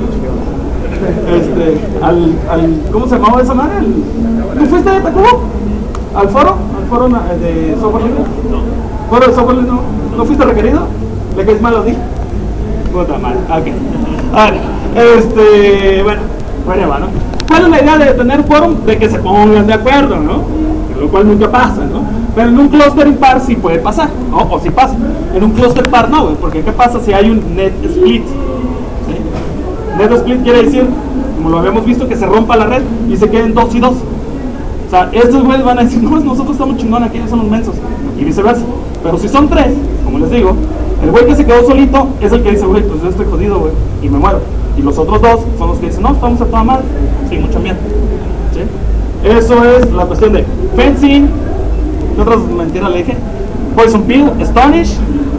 Este, al, al, ¿cómo se llamaba esa madre? ¿Tú fuiste de Tacuba? ¿Al foro? ¿Al foro de software libre? No. ¿Foro de software libre? ¿No, ¿No fuiste requerido? ¿Le caes mal lo dije? Puta madre, ok. A ver, este, bueno, bueno, va, ¿no? ¿Cuál es la idea de tener quórum? De que se pongan de acuerdo, ¿no? Lo cual nunca pasa, ¿no? Pero en un clúster impar sí puede pasar, ¿no? O sí pasa. En un clúster par no, güey, porque ¿qué pasa si hay un net split? ¿Sí? Net split quiere decir, como lo habíamos visto, que se rompa la red y se queden dos y dos. O sea, estos güeyes van a decir, no, nosotros estamos chingón, aquí ellos son los mensos, y viceversa. Pero si son tres, como les digo, el güey que se quedó solito es el que dice, güey, pues yo estoy jodido, güey, y me muero. Y los otros dos son los que dicen, no, estamos a toda madre, sin mucho miedo. ¿Sí? Eso es la cuestión de Fencing. ¿Qué otras mentiras le dije? Poison Pill, Stonish.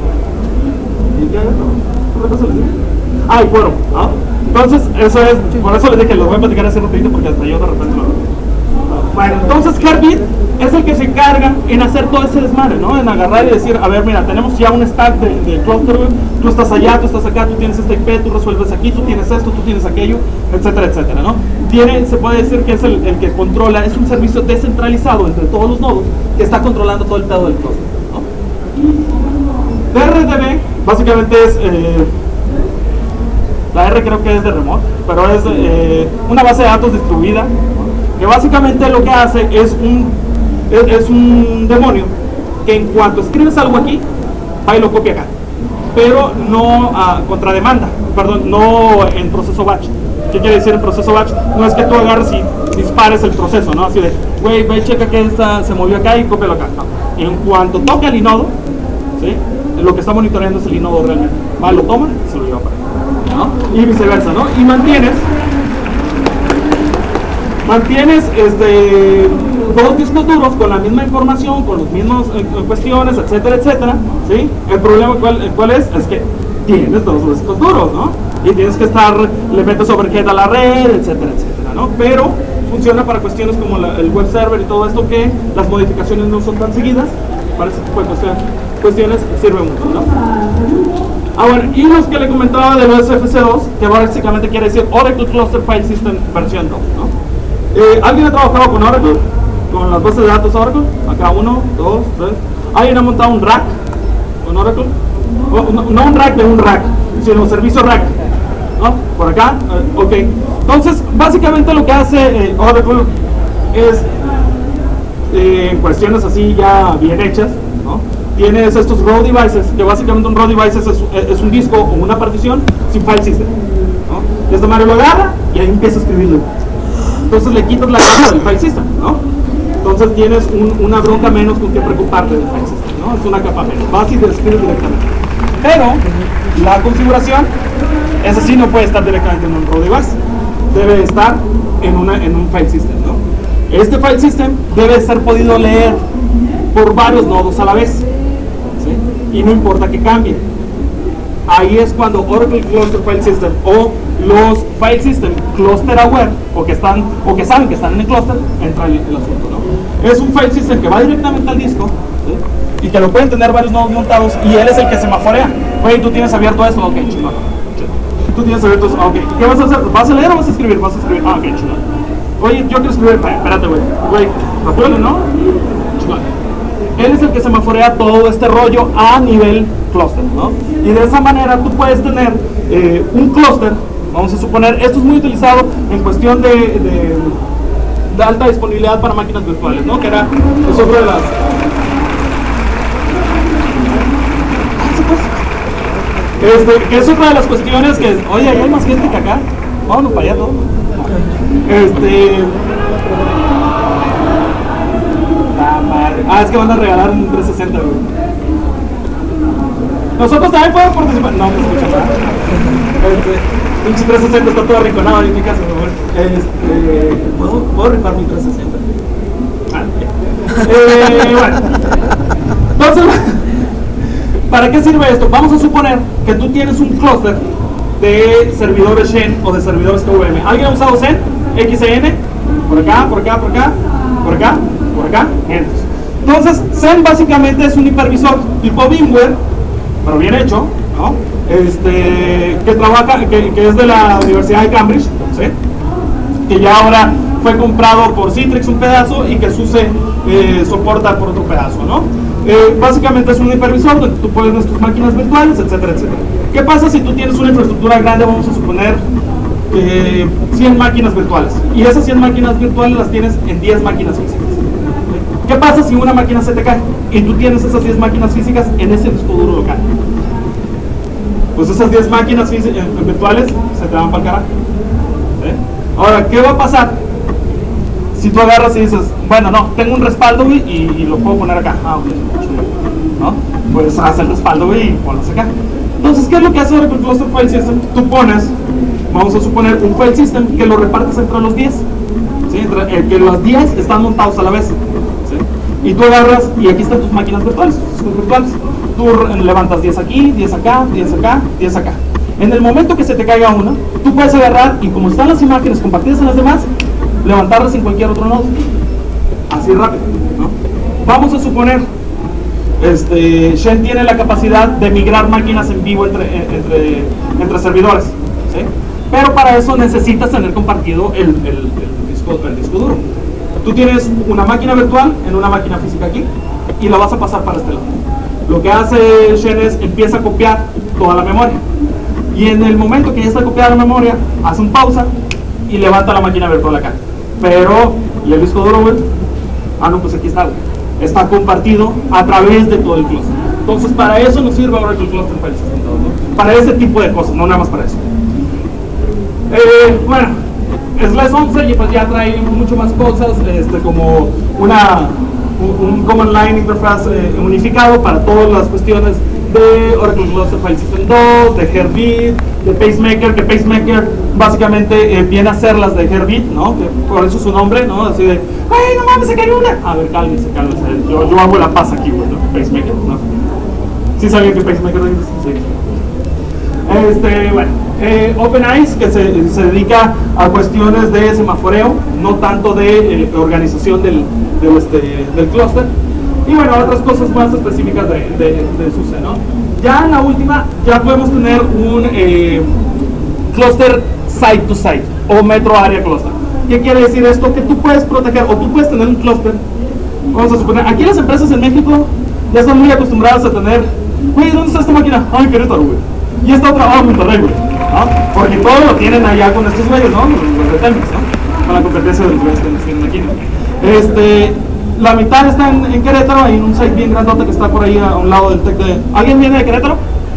¿Y qué otra cosa les dije? Ah, y Quorum, ¿no? Entonces, eso es, por eso les dije, los voy a platicar así rapidito porque hasta yo de repente lo... Bueno, entonces Herbit es el que se encarga en hacer todo ese desmadre, ¿no? En agarrar y decir, a ver, mira, tenemos ya un stack de, de cluster, tú estás allá, tú estás acá, tú tienes esta I P, tú resuelves aquí, tú tienes esto, tú tienes aquello, etcétera, etcétera, ¿no? tiene, se puede decir que es el, el que controla, es un servicio descentralizado entre todos los nodos que está controlando todo el pedo del clúster, ¿no? D R D B básicamente es, eh, la R creo que es de remote, pero es eh, una base de datos distribuida, ¿no? Que básicamente lo que hace es un, es, es un demonio que en cuanto escribes algo aquí, va y lo copia acá, pero no a contrademanda, perdón, no en proceso batch. ¿Qué quiere decir en proceso batch? No es que tú agarres y dispares el proceso, ¿no? Así de, güey, ve, checa que esta se movió acá y cópialo acá. No. En cuanto toca el inodo, ¿sí? Lo que está monitoreando es el inodo realmente. Va, lo toma y se lo lleva para acá, ¿no? Y viceversa, ¿no? Y mantienes, mantienes este, dos discos duros con la misma información, con las mismas eh, cuestiones, etcétera, etcétera, ¿sí? El problema, ¿cuál, cuál es? Es que tienes dos discos duros, ¿no? Y tienes que estar, le metes overhead a la red, etcétera, etcétera, ¿no? Pero funciona para cuestiones como la, el web server y todo esto, que las modificaciones no son tan seguidas. Para ese tipo de cuestiones, cuestiones sirve mucho, ¿no? Ahora, y los que le comentaba de los F C dos, que básicamente quiere decir Oracle Cluster File System versión dos, ¿no? Eh, ¿Alguien ha trabajado con Oracle? Con las bases de datos Oracle. Acá uno, dos, tres. ¿Alguien ha montado un rack con Oracle? O, no, no un rack de un rack, sino un servicio rack, ¿no? Por acá, uh, ok. Entonces, básicamente lo que hace eh, Oracle es, eh, en cuestiones así ya bien hechas, ¿no? Tienes estos raw devices, que básicamente un raw devices es, es un disco o una partición sin file system, ¿no? Y este Mario lo agarra y ahí empieza a escribirlo. Entonces le quitas la carga del file system, ¿no? Entonces tienes un, una bronca menos con que preocuparte del file system, ¿no? Es una capa menos, vas y te escribes directamente. Pero la configuración, esa sí no puede estar directamente en un raw device, debe estar en, una, en un file system, ¿no? Este file system debe ser podido leer por varios nodos a la vez, ¿sí? Y no importa que cambie. Ahí es cuando Oracle Cluster File System o los File System Cluster Aware, o que, están, o que saben que están en el cluster, entra el, el asunto, ¿no? Es un File System que va directamente al disco, ¿sí? Y que lo pueden tener varios nodos montados, y él es el que semaforea. Oye, tú tienes abierto esto, ok, chingón. Tú tienes abierto esto, ok. ¿Qué vas a hacer? ¿Vas a leer o vas a escribir? Vas a escribir, ah, ok, chingón. Oye, yo quiero escribir, espérate, güey. Güey, ¿apúrale, no? Chingón. Él es el que semaforea todo este rollo a nivel clúster, ¿no? Y de esa manera tú puedes tener eh, un clúster, vamos a suponer, esto es muy utilizado en cuestión de, de, de alta disponibilidad para máquinas virtuales, ¿no? Que era, es otra de las... Este, que es otra de las cuestiones que, oye, hay más gente que acá, vámonos para allá todo. Este... Ah, es que van a regalar un trescientos sesenta, güey. Nosotros también podemos participar. No, me escuchan nada. Este, pinche trescientos sesenta está todo arrinconado en mi casa, güey. Este, ¿puedo, ¿Puedo rifar mi trescientos sesenta? Ah, eh, bueno. Entonces, ¿para qué sirve esto? Vamos a suponer que tú tienes un clúster de servidores Xen o de servidores K V M. ¿Alguien ha usado Xen? X E N, por acá, por acá, por acá, por acá, por acá, entonces Xen básicamente es un hipervisor tipo VMware, pero bien hecho, ¿no? Este, que trabaja, que, que es de la Universidad de Cambridge, ¿sí? Que ya ahora fue comprado por Citrix un pedazo y que SUSE eh, soporta por otro pedazo, ¿no? Eh, básicamente es un hipervisor donde tú pones tus máquinas virtuales, etcétera, etcétera. ¿Qué pasa si tú tienes una infraestructura grande? Vamos a suponer eh, cien máquinas virtuales, y esas cien máquinas virtuales las tienes en diez máquinas físicas. ¿Qué pasa si una máquina se te cae y tú tienes esas diez máquinas físicas en ese disco duro local? Pues esas diez máquinas virtuales se te van para el carajo. ¿Eh? Ahora, ¿qué va a pasar si tú agarras y dices, bueno, no, tengo un respaldo, güey, y, y lo puedo poner acá? Ah, ok, ¿no? Pues haz el respaldo, güey, y ponlo acá. Entonces, ¿qué es lo que hace Oracle Cluster File System? Tú pones, vamos a suponer, un file system que lo repartes entre los diez, ¿sí? Entre, eh, que los diez están montados a la vez, ¿sí? Y tú agarras, y aquí están tus máquinas virtuales, tus discos virtuales. Tú levantas diez aquí, diez acá, diez acá, diez acá. En el momento que se te caiga una, tú puedes agarrar, y como están las imágenes compartidas en las demás, levantarlas en cualquier otro nodo. Así rápido, ¿no? Vamos a suponer, este, Xen tiene la capacidad de migrar máquinas en vivo entre, entre, entre servidores, ¿sí? Pero para eso necesitas tener compartido el, el, el, disco, el disco duro. Tú tienes una máquina virtual en una máquina física aquí y la vas a pasar para este lado. Lo que hace Shen es empieza a copiar toda la memoria. Y en el momento que ya está copiada la memoria, hace un pausa y levanta la máquina virtual acá. Pero, ¿y el disco duro, güey? Ah, no, pues aquí está, güey. Está compartido a través de todo el cluster. Entonces, para eso nos sirve Oracle Cluster File System, ¿no? Para ese tipo de cosas, no nada más para eso. Eh, bueno, Slash once y pues ya trae mucho más cosas, este, como una, un, un Command Line Interface eh, unificado para todas las cuestiones de Oracle Cluster File System dos, de Herbit, de Pacemaker, que Pacemaker básicamente eh, viene a ser las de Herbit, ¿no? Que por eso su nombre, ¿no? Así de, ¡ay, no mames, se cayó una! A ver, cálmese, cálmese, yo, yo hago la paz aquí, güey, ¿no? Pacemaker, ¿no? ¿Sí sabían que Pacemaker es? Sí. Este, bueno, eh, OpenEyes, que se, se dedica a cuestiones de semaforeo, no tanto de eh, organización del, del, este, del clúster. Y bueno, otras cosas más específicas de, de, de SUSE, ¿no? Ya en la última, ya podemos tener un eh, clúster site to site o metro area cluster. ¿Qué quiere decir esto? Que tú puedes proteger o tú puedes tener un clúster. Vamos a suponer, aquí las empresas en México ya están muy acostumbradas a tener, güey, ¿dónde está esta máquina? Ay, Querétaro, güey. Y esta otra, ah, Monterrey, güey, ¿no? Porque todo lo tienen allá con estos güeyes, ¿no? Los de Telmex, ¿no? Con la competencia de los güeyes que nos tienen aquí, ¿no? Este, la mitad está en, en Querétaro, hay un site bien grandote que está por ahí a, a un lado del Tec de... ¿Alguien viene de Querétaro?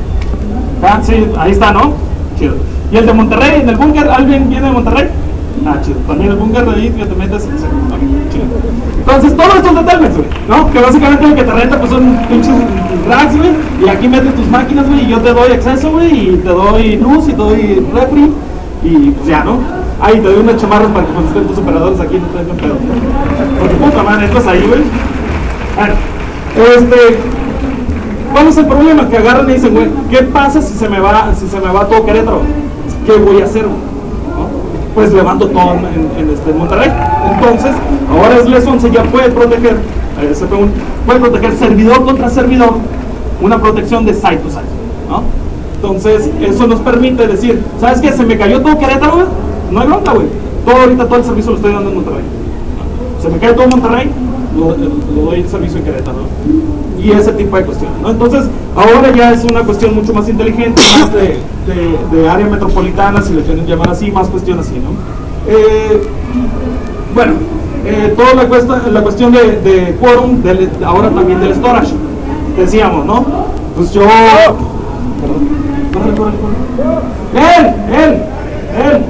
Ah, sí, ahí está, ¿no? Chido. ¿Y el de Monterrey, en el búnker, alguien viene de Monterrey? Ah, chido. También el búnker de ahí que te metes... Chido. Entonces, todo esto es de Telmex, güey, ¿no? Que básicamente lo que te renta pues son pinches racks, güey, y aquí metes tus máquinas, güey, y yo te doy acceso, güey, y te doy luz, y te doy refri, y pues ya, ¿no? Ahí te doy unas chamarras para que cuando estén tus operadores aquí no tengan pedo. Porque puta madre, entras ahí, güey. Bueno, este... ¿cuál es el problema? Que agarran y dicen, güey, ¿qué pasa si se me va, si se me va todo Querétaro? ¿Qué voy a hacer, güey? Pues levanto todo en, en este Monterrey. Entonces, ahora Slash once ya puede proteger, eh, se puede proteger servidor contra servidor, una protección de site to site, ¿no? Entonces, eso nos permite decir, ¿sabes qué? Se me cayó todo Querétaro, güey. No hay bronca, güey. Todo ahorita, todo el servicio lo estoy dando en Monterrey. Se me cae todo Monterrey, lo, lo doy el servicio en Querétaro, ¿no? Y ese tipo de cuestiones, ¿no? Entonces, ahora ya es una cuestión mucho más inteligente, más de, de, de área metropolitana, si le quieren llamar así, más cuestión así, ¿no? Eh, bueno, eh, toda la, cuesta, la cuestión de, de quórum, del, ahora también del storage, decíamos, ¿no? Pues yo... Perdón, córrele, córrele, córrele. ¡Él! ¡Él! ¡Él!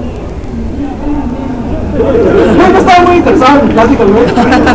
Yo no estaba muy interesado en mi plática, güey.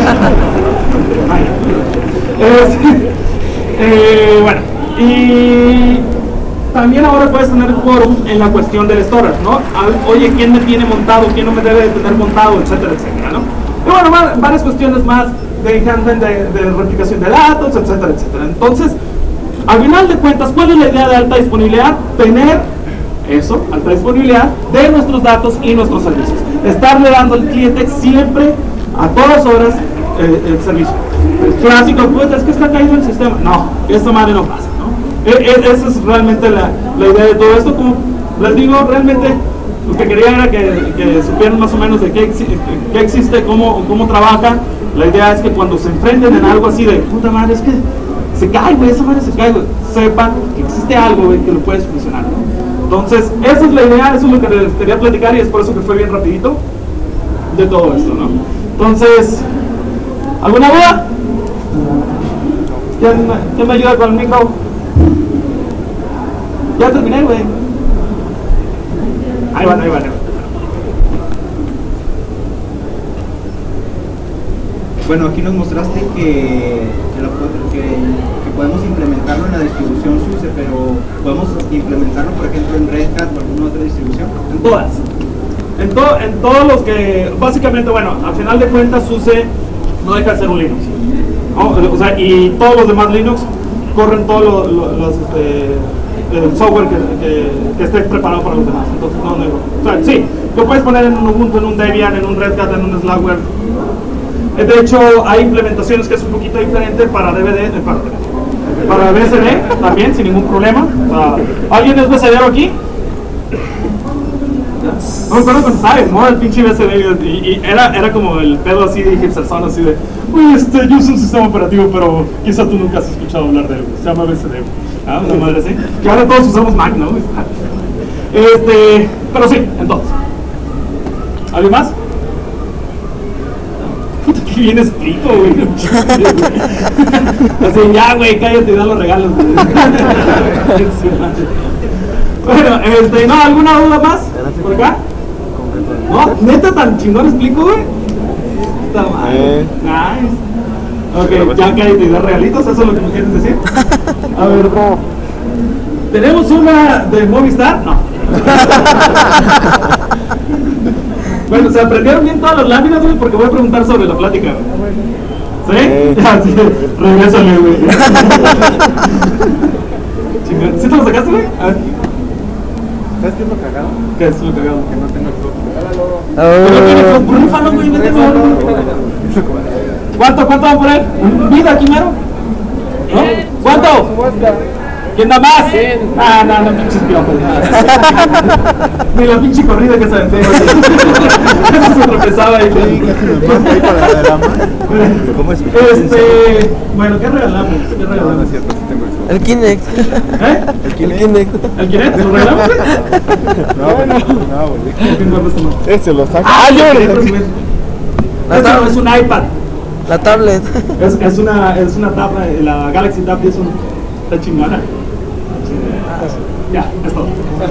Eh, eh, bueno, y también ahora puedes tener quórum en la cuestión del storage, ¿no? Oye, ¿quién me tiene montado? ¿Quién no me debe de tener montado? Etcétera, etcétera, ¿no? Y bueno, varias cuestiones más de handling de, de replicación de datos, etcétera, etcétera. Entonces, al final de cuentas, ¿cuál es la idea de alta disponibilidad? Tener eso, alta disponibilidad de nuestros datos y nuestros servicios. Estarle dando al cliente siempre, a todas horas, eh, el servicio. El clásico, pues, es que está caído el sistema. No, esta madre no pasa, ¿no? E e esa es realmente la, la idea de todo esto. Como les digo, realmente lo que quería era que, que supieran más o menos de qué, exi qué existe, cómo, cómo trabaja. La idea es que cuando se enfrenten en algo así de, puta madre, es que se cae, güey, esa madre se cae, güey, sepan que existe algo, güey, que lo puede solucionar, ¿no? Entonces, esa es la idea, eso es lo que les quería platicar y es por eso que fue bien rapidito de todo esto, ¿no? Entonces, ¿alguna duda? ¿Quién, ¿quién me ayuda con el micro? Ya terminé, güey. Ahí van, ahí van, ahí van. Bueno, aquí nos mostraste que, que, lo, que, que podemos implementarlo en la distribución SUSE, pero podemos implementarlo, por ejemplo, en Red Hat o alguna otra distribución. En todas. En, to, en todos los que, básicamente, bueno, al final de cuentas SUSE no deja de ser un Linux, ¿no? O sea, y todos los demás Linux corren todo lo, lo, los, este, el software que, que, que esté preparado para los demás. Entonces, no, no, o sea, sí, lo puedes poner en un Ubuntu, en un Debian, en un Red Hat, en un Slackware. De hecho, hay implementaciones que es un poquito diferente para D V D, para, para B C D también, sin ningún problema. O sea, ¿alguien es B C Dero aquí? No me acuerdo cuando estaba de moda el pinche U S B y, y era, era como el pedo así de hipsterzón, así de uy, este, yo uso un sistema operativo, pero quizá tú nunca has escuchado hablar de él, se llama U S B. Ah, una madre así. Que ahora todos usamos Mac, ¿no? Este, pero sí, entonces. ¿Alguien más? Puta, que bien escrito, güey. Así, ya, güey, cállate y da los regalos. Bueno, este, ¿no? ¿Alguna duda más? ¿Por acá? No, neta, tan chingón explico, güey. Puta madre. Nice. Ok, ya cállate y da regalitos, eso es lo que me quieres decir. A ver, ¿cómo? ¿Tenemos una de Movistar? No. Bueno, ¿se aprendieron bien todas las láminas, güey? Porque voy a preguntar sobre la plática, güey. ¿Sí? Ya, sí. Regrésale, güey. Chingón. ¿Sí te lo sacaste, güey? A ver. ¿Sabes qué es lo cagado? ¿Qué es lo cagado? Que no tengo Xbox. ¿Pero tiene Xbox? Rúfalo, güey, vete, güey. ¿Cuánto, cuánto va por él? ¿Vida aquí, mero? ¿No? ¿Cuánto? ¿Quién da más? Ah, no, no, pinches piojos. Ni la pinche corrida que se aventó. Eso se tropezaba ahí. Sí, casi me mando ahí para la dama. ¿Cómo es? Este, bueno, ¿qué regalamos? ¿Qué No, regalamos? no es cierto, sí tengo Xbox. El Kinect. ¿Eh? El Kinect. ¿El Kinect? ¿Lo regalamos? No, no, no, güey. ¿Quién guarda esto más? Ese lo saca. Ah, yo Esto no es un iPad. La tablet. Es, es una, es una tablet, la Galaxy Tab es un, está chingona. Ya, es todo.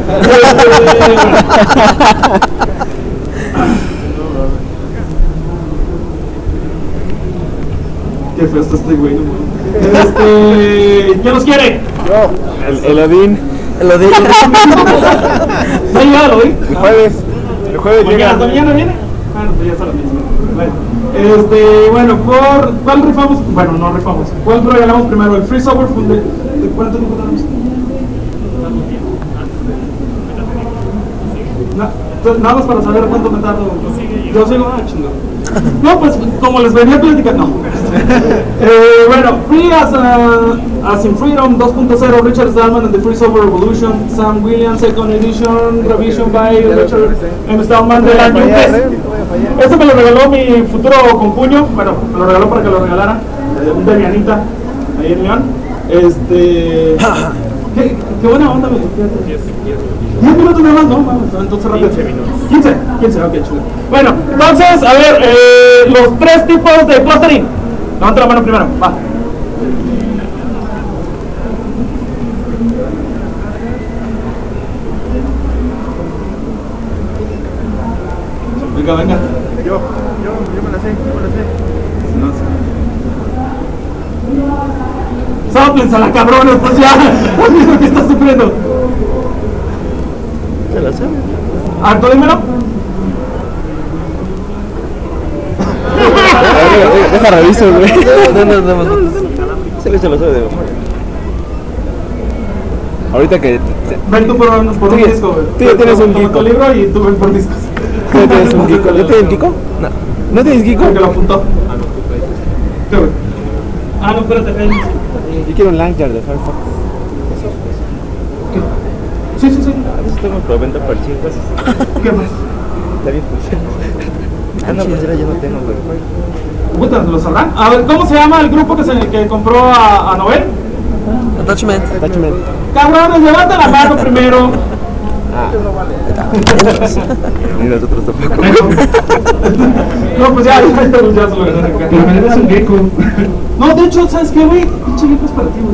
Qué feo está este güey, no mames. Este, ¿quién los quiere? El, el Odín. El Odín. ¿No ha llegado el Odín? El jueves. El jueves Mañana, llega. ¿hasta mañana viene? Ah, no, pues ya está la misma. Bueno, este, bueno, por, ¿cuál rifamos? Bueno, no rifamos. ¿Cuál regalamos primero? ¿El Free Software Fund? ¿De cuánto tiempo tenemos? No, nada más para saber cuánto me tardo. Yo sigo, ah, chingón. No, pues como les venía platicando. No. eh, bueno, Free as, uh, as in Freedom dos punto cero, Richard Stallman and the Free Software Revolution, Sam Williams, Second Edition, Revision by Richard M. Stallman del año tres. Ese me lo regaló mi futuro concuño, bueno, me lo regaló para que lo regalara, eh, un Debianita, ahí en León. Este. Qué, qué buena onda, me diez minutos nada más, no, vamos, entonces rápido. quince minutos. quince, quince, ok, chulo. Bueno, entonces, a ver, eh, los tres tipos de clustering. Levanta la mano primero, va. Venga, venga. Yo, yo, yo me la sé, yo me la sé. No sé. Sóplensela, cabrones, pues ya. ¿Qué estás sufriendo? ¿Se la sabe? Ah, ¿tú dímelo? Deja reviso, güey. No, no, no, no. Se le se lo sabe de memoria. Ahorita que. Ven tú por, por un Tú ya- disco, güey. tú ya tienes un Toma Kiko. tu libro y tú ven por discos. ¿Tú ya tienes un Kiko? ¿Ya tienes Kiko? No. ¿No tienes Kiko? Que lo apuntó. ¿Qué, güey? Ah, no, espérate, ven. Yo quiero un Lanyard de Firefox. ¿Qué? Sí, sí, sí. Eso tengo por venta por cinco. ¿Qué más? Está bien, pues. Ah, no, pues yo no tengo, güey. Puta, ¿lo sabrán? A ver, ¿cómo se llama el grupo que, se, que compró a, a Nobel? Attachment. Attachment. Cabrones, levanta la mano primero. Ni nosotros tampoco. No, pues ya, ya, ya, ya se lo ganaron acá. Pero me das un gecko. No, de hecho, ¿sabes qué, güey? Pinche gecko es para ti,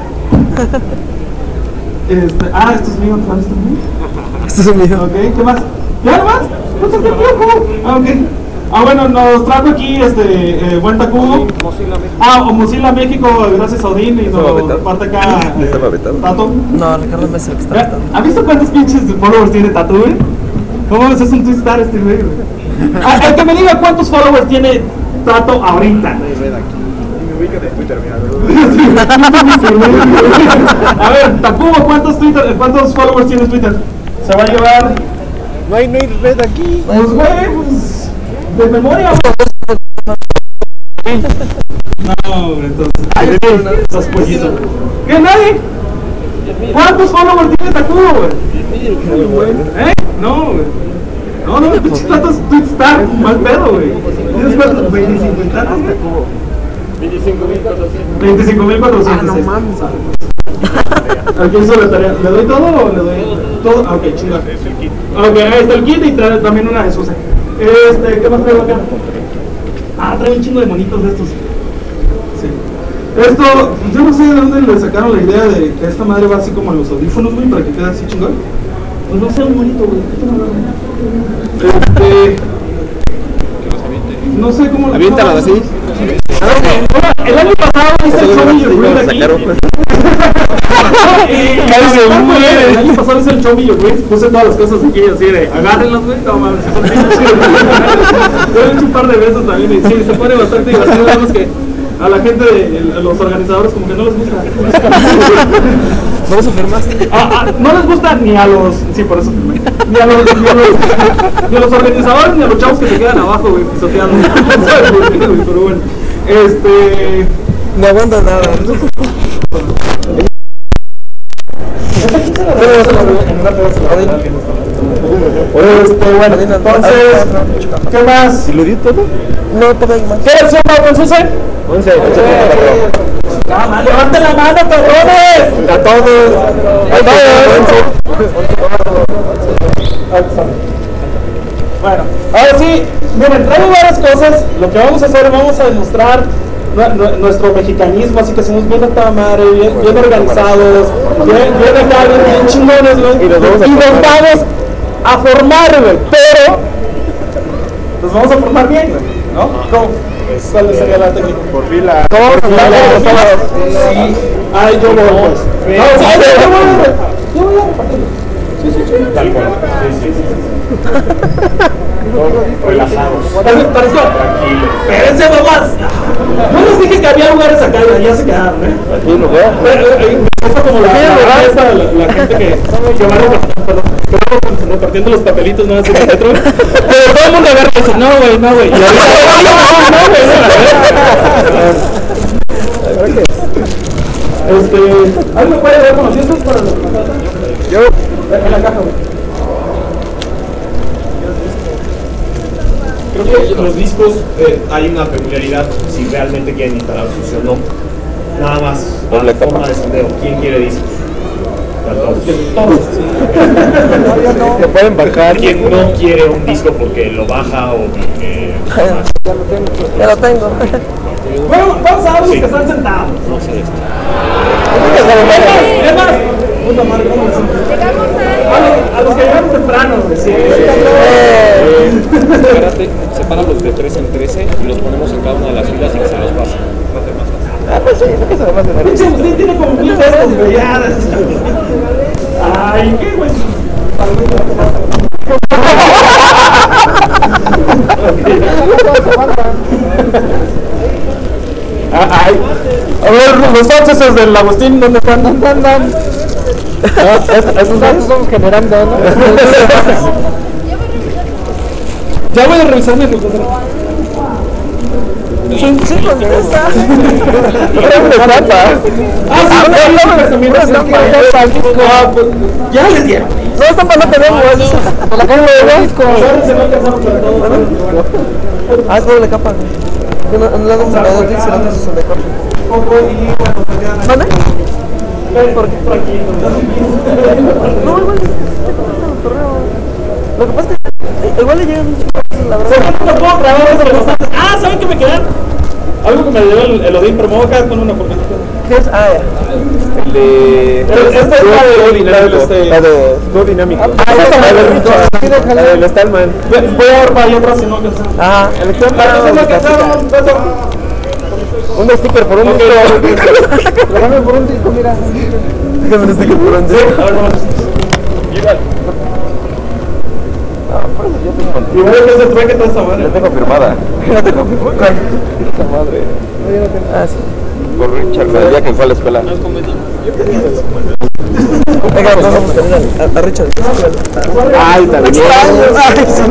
güey. Este, ah, esto es mío, ¿cuál es mío? Esto es mío. Ok, ¿qué más? ¿Ya nomás? No te preocupes. Ah, ok. Ah, bueno, nos trajo aquí este eh, buen Tacubo. Ah, o Mozilla México, gracias a Odín y nos parte acá. No estaba vetado. Tato. No, Ricardo me hace el que está ¿Ya? vetado. ¿Has visto cuántos pinches followers tiene Tato, güey? ¿Cómo ves? Es un twistar este güey, güey. Ah, el que me diga cuántos followers tiene Tato ahorita. Me ubica de Twitter, mira. A ver, Tacubo, ¿cuántos, Twitter, ¿cuántos followers tiene Twitter? Se va a llevar. No hay, no hay red aquí. Pues, güey, pues. De memoria, güey. No, güey, entonces. Ay, estás pollito. ¿Qué, nadie? ¿Cuántos followers tiene Takudo, güey? ¿Eh? No, güey. No, no, pinches tantos tweets está mal pedo, güey. ¿Tienes cuántos? veinticinco y tantos, güey. veinticinco mil cuatrocientos. Ah, no mames. ¿A quién hizo la tarea? ¿Le doy todo o le doy todo? Ah, ok, chingada. Ok, ahí está el kit y trae también una de Suse. Este, ¿qué más traigo acá? Ah, trae un chingo de monitos de estos. Sí. Esto, yo no sé de dónde le sacaron la idea de que esta madre va así como en los audífonos, güey, para que quede así chingón. Pues no sé, un monito, güey. Este. No sé cómo. Aviéntala así. El año pasado hice el show Your Green aquí. El año pasado hice el show Your Green. Puse todas las cosas aquí así de agárrenlas, güey. No mames, son bien chidos. Lo he hecho un par de veces también y sí, se pone bastante divertido. Nada más que a la gente, el, los organizadores, como que no les gusta. ¿No los firmaste? Ah, ah, no les gusta ni a los. Sí, por eso firmé. Ni a los, ni a los, ni a los organizadores ni a los chavos que se quedan abajo, güey, pisoteando. Pero bueno. Este. No aguanta nada. Este, bueno, entonces, ¿qué más? ¿Y lo di todo? No, todavía más. ¿Qué versión va con Suse? once. ¡Levanten la mano, cabrones! A todos. A todos. Bueno, ahora sí, miren, traigo varias cosas. Lo que vamos a hacer, vamos a demostrar nuestro mexicanismo, así que somos bien a toda madre, bien, bien organizados, bien, bien acá, bien, bien chingones, güey. Y nos vamos a, y nos vamos a formar, güey, pero nos vamos a formar bien, güey, ¿no? ¿Cómo? ¿Cuál sería la técnica? Por fila. ¿Cómo? Por fila. Sí. Ay, yo voy, pues. No, sí, yo voy, yo voy a repartir. Sí, sí, sí. Tal cual. Sí, sí, sí. Relajados. Tranquilo. Espérense nomás. No les dije que había lugares acá, ya se quedaron, ¿eh? Tranquilo, güey. Me gusta como la, la, esta, la, la gente que, que va repartiendo, repartiendo los papelitos, ¿no? Así en el metro. Pero todo el mundo agarra y dice, no, güey, no, güey. Y ahorita, no, güey, no, Este, ¿alguien me puede dar con los dientes para los Yo. En la caja, güey. Creo que los discos eh, hay una peculiaridad si realmente quieren instalar sucio o no. Nada más. Doble forma capa. de sondeo. ¿Quién quiere discos? Te pueden bajar. ¿Quién no quiere un disco porque lo baja o porque... Ya lo tengo. Bueno, vamos a ver los que están sentados. No sé esto. Es más, puta madre, ¿cómo me siento? A los, a los que llegan temprano, sí. Espérate, separa los de tres en trece y los ponemos en cada una de las filas y que se los pasa. Ah, pues sí, ¿qué se lo va a hacer? Pinche Agustín tiene como mil pesos, güey, ya. Ay, ¿qué, güey? Ay, a ver, los franceses del Agustín, ¿dónde están? ¿Dónde andan? Esos datos estamos generando, ¿no? Ya voy a revisar mi computadora. Sí, sí, contesta. Ah, sí, no, no, pues, ya les dieron. No, esta no tenemos. Por la caja de disco. Ah, es doble capa. Un lado un lado dice el otro sesenta y cuatro. ¿Dónde? ¿Por qué? No, igual. Lo que pasa es que igual le llegan la verdad. No puedo grabar eso de bastante. Ah, ¿saben qué me quedan? Algo que me dio el, el Odín, pero me voy a quedar con una porque no tengo. ¿Qué es? Ah, ya. El de. Esta es la de dinámico. La de dúo dinámico. Ah, esa es La del Stallman. Voy a ver para allá atrás si no alcanzan. Ajá. Elección Para que se me para alcanzaron, un sticker por un disco. Regálame por un disco, mira. Déjame un sticker por un Sí, a ver, vamos. Y voy a que se trueque toda esta madre. La tengo firmada. No te confío. ¿Cuál? Esta madre. Ah, sí. Por Richard, el día que fue a la escuela. Venga, vamos a tener a, a Richard. Ay, también. Ay, sí.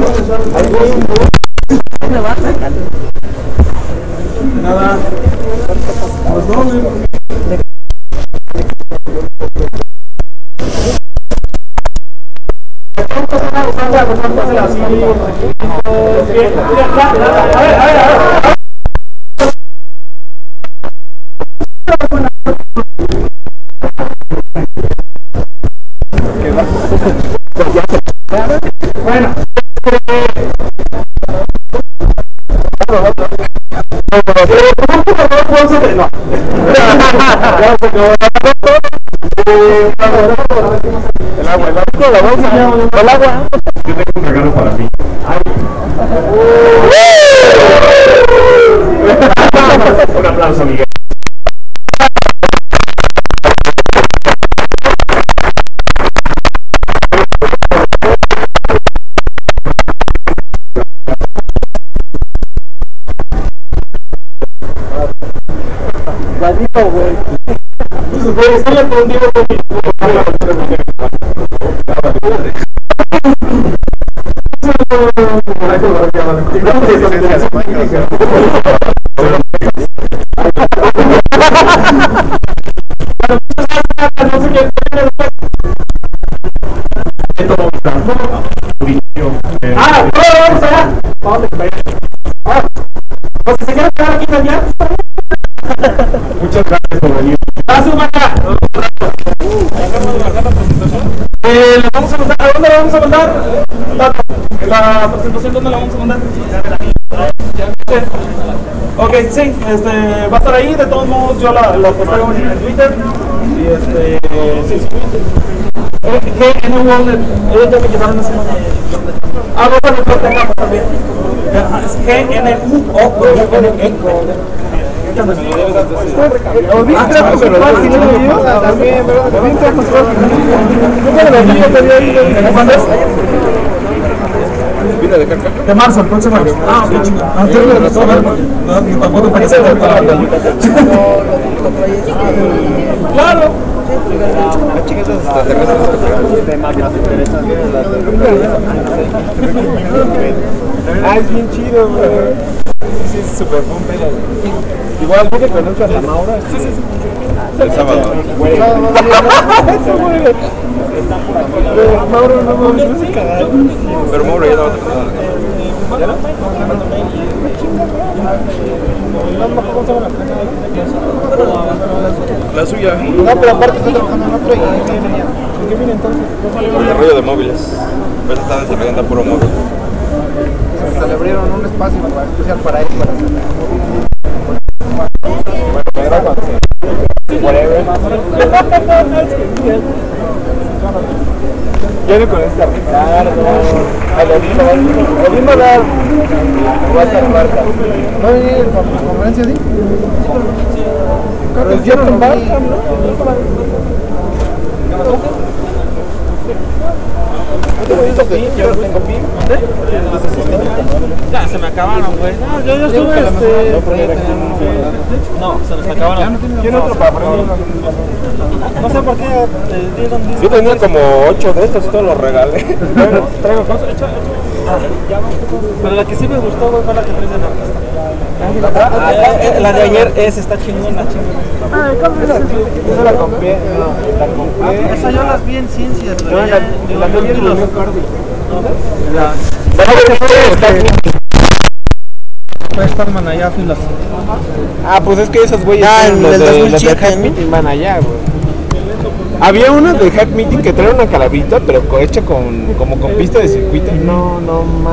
Nada. Pues no, güey. la persona pásela así. A ver, a ver, a ver. Bueno, el agua, el agua. Yo tengo un regalo para ti. Un aplauso, Miguel. Ladito, güey. Pues, güey, está ya prendido, güey. No sé qué. Ah, vamos allá. Vamos a pues si se quieren quedar aquí también. Muchas gracias por venir. Gracias, Maca. Eh, ¿le vamos a mandar? ¿A dónde la vamos a mandar? La presentación, ¿dónde la vamos a mandar? Ok, sí, este, va a estar ahí. De todos modos, yo la, la posteo en Twitter. Y este, sí, sí. G N Wallet, ellos ya me llevaron ese nombre. Ah, bueno, el corte acá también. G N U O N E. De marzo, el próximo marzo. Ah, ok. Ah, tengo razón, no, tampoco parece claro. Ah, es bien chido, güey. Sí, es súper buen pedo. Igual, ¿no te conoces a Mauro? Sí, sí, sí. El sábado. Mauro, no mames, no se cagado. Pero Mauro ya no va a tocar. ¿Ya no? La suya. No, pero aparte está trabajando en otro y ¿en qué viene entonces? Desarrollo de móviles. Pues está desarrollando puro móvil. Se le abrieron un espacio especial para él, para hacer. Quiero con este Ricardo, a lo mismo, lo mismo dar, va a estar Marta. ¿Va a venir en la conferencia así? Pero yo no Marta, ¿no? Ya, se me acabaron, güey. No, yo, yo estuve este... No, se nos acabaron. ¿Quién otro para aprender? No sé por qué te dieron discos. Yo tenía como ocho de estos y todos los regalé. Bueno, traigo cosas. Echa, echa. Pero la que sí me gustó, güey, fue la que traes de la ah, eh, la de ayer, esa está chingona, chingona. Ah, ¿cómo es? Esa la compré, no, la compré. Esa yo las vi en ciencias, güey. No, la, la vi en los La... Puede estar man allá, filas. Ah, pues es que esos güeyes Ah, son en los el de, dos mil los de siete, Hack ¿no? Meeting van allá, güey. Había uno de Hack Meeting que trae una calabrita, pero hecha con, como con pista de circuito. No, no,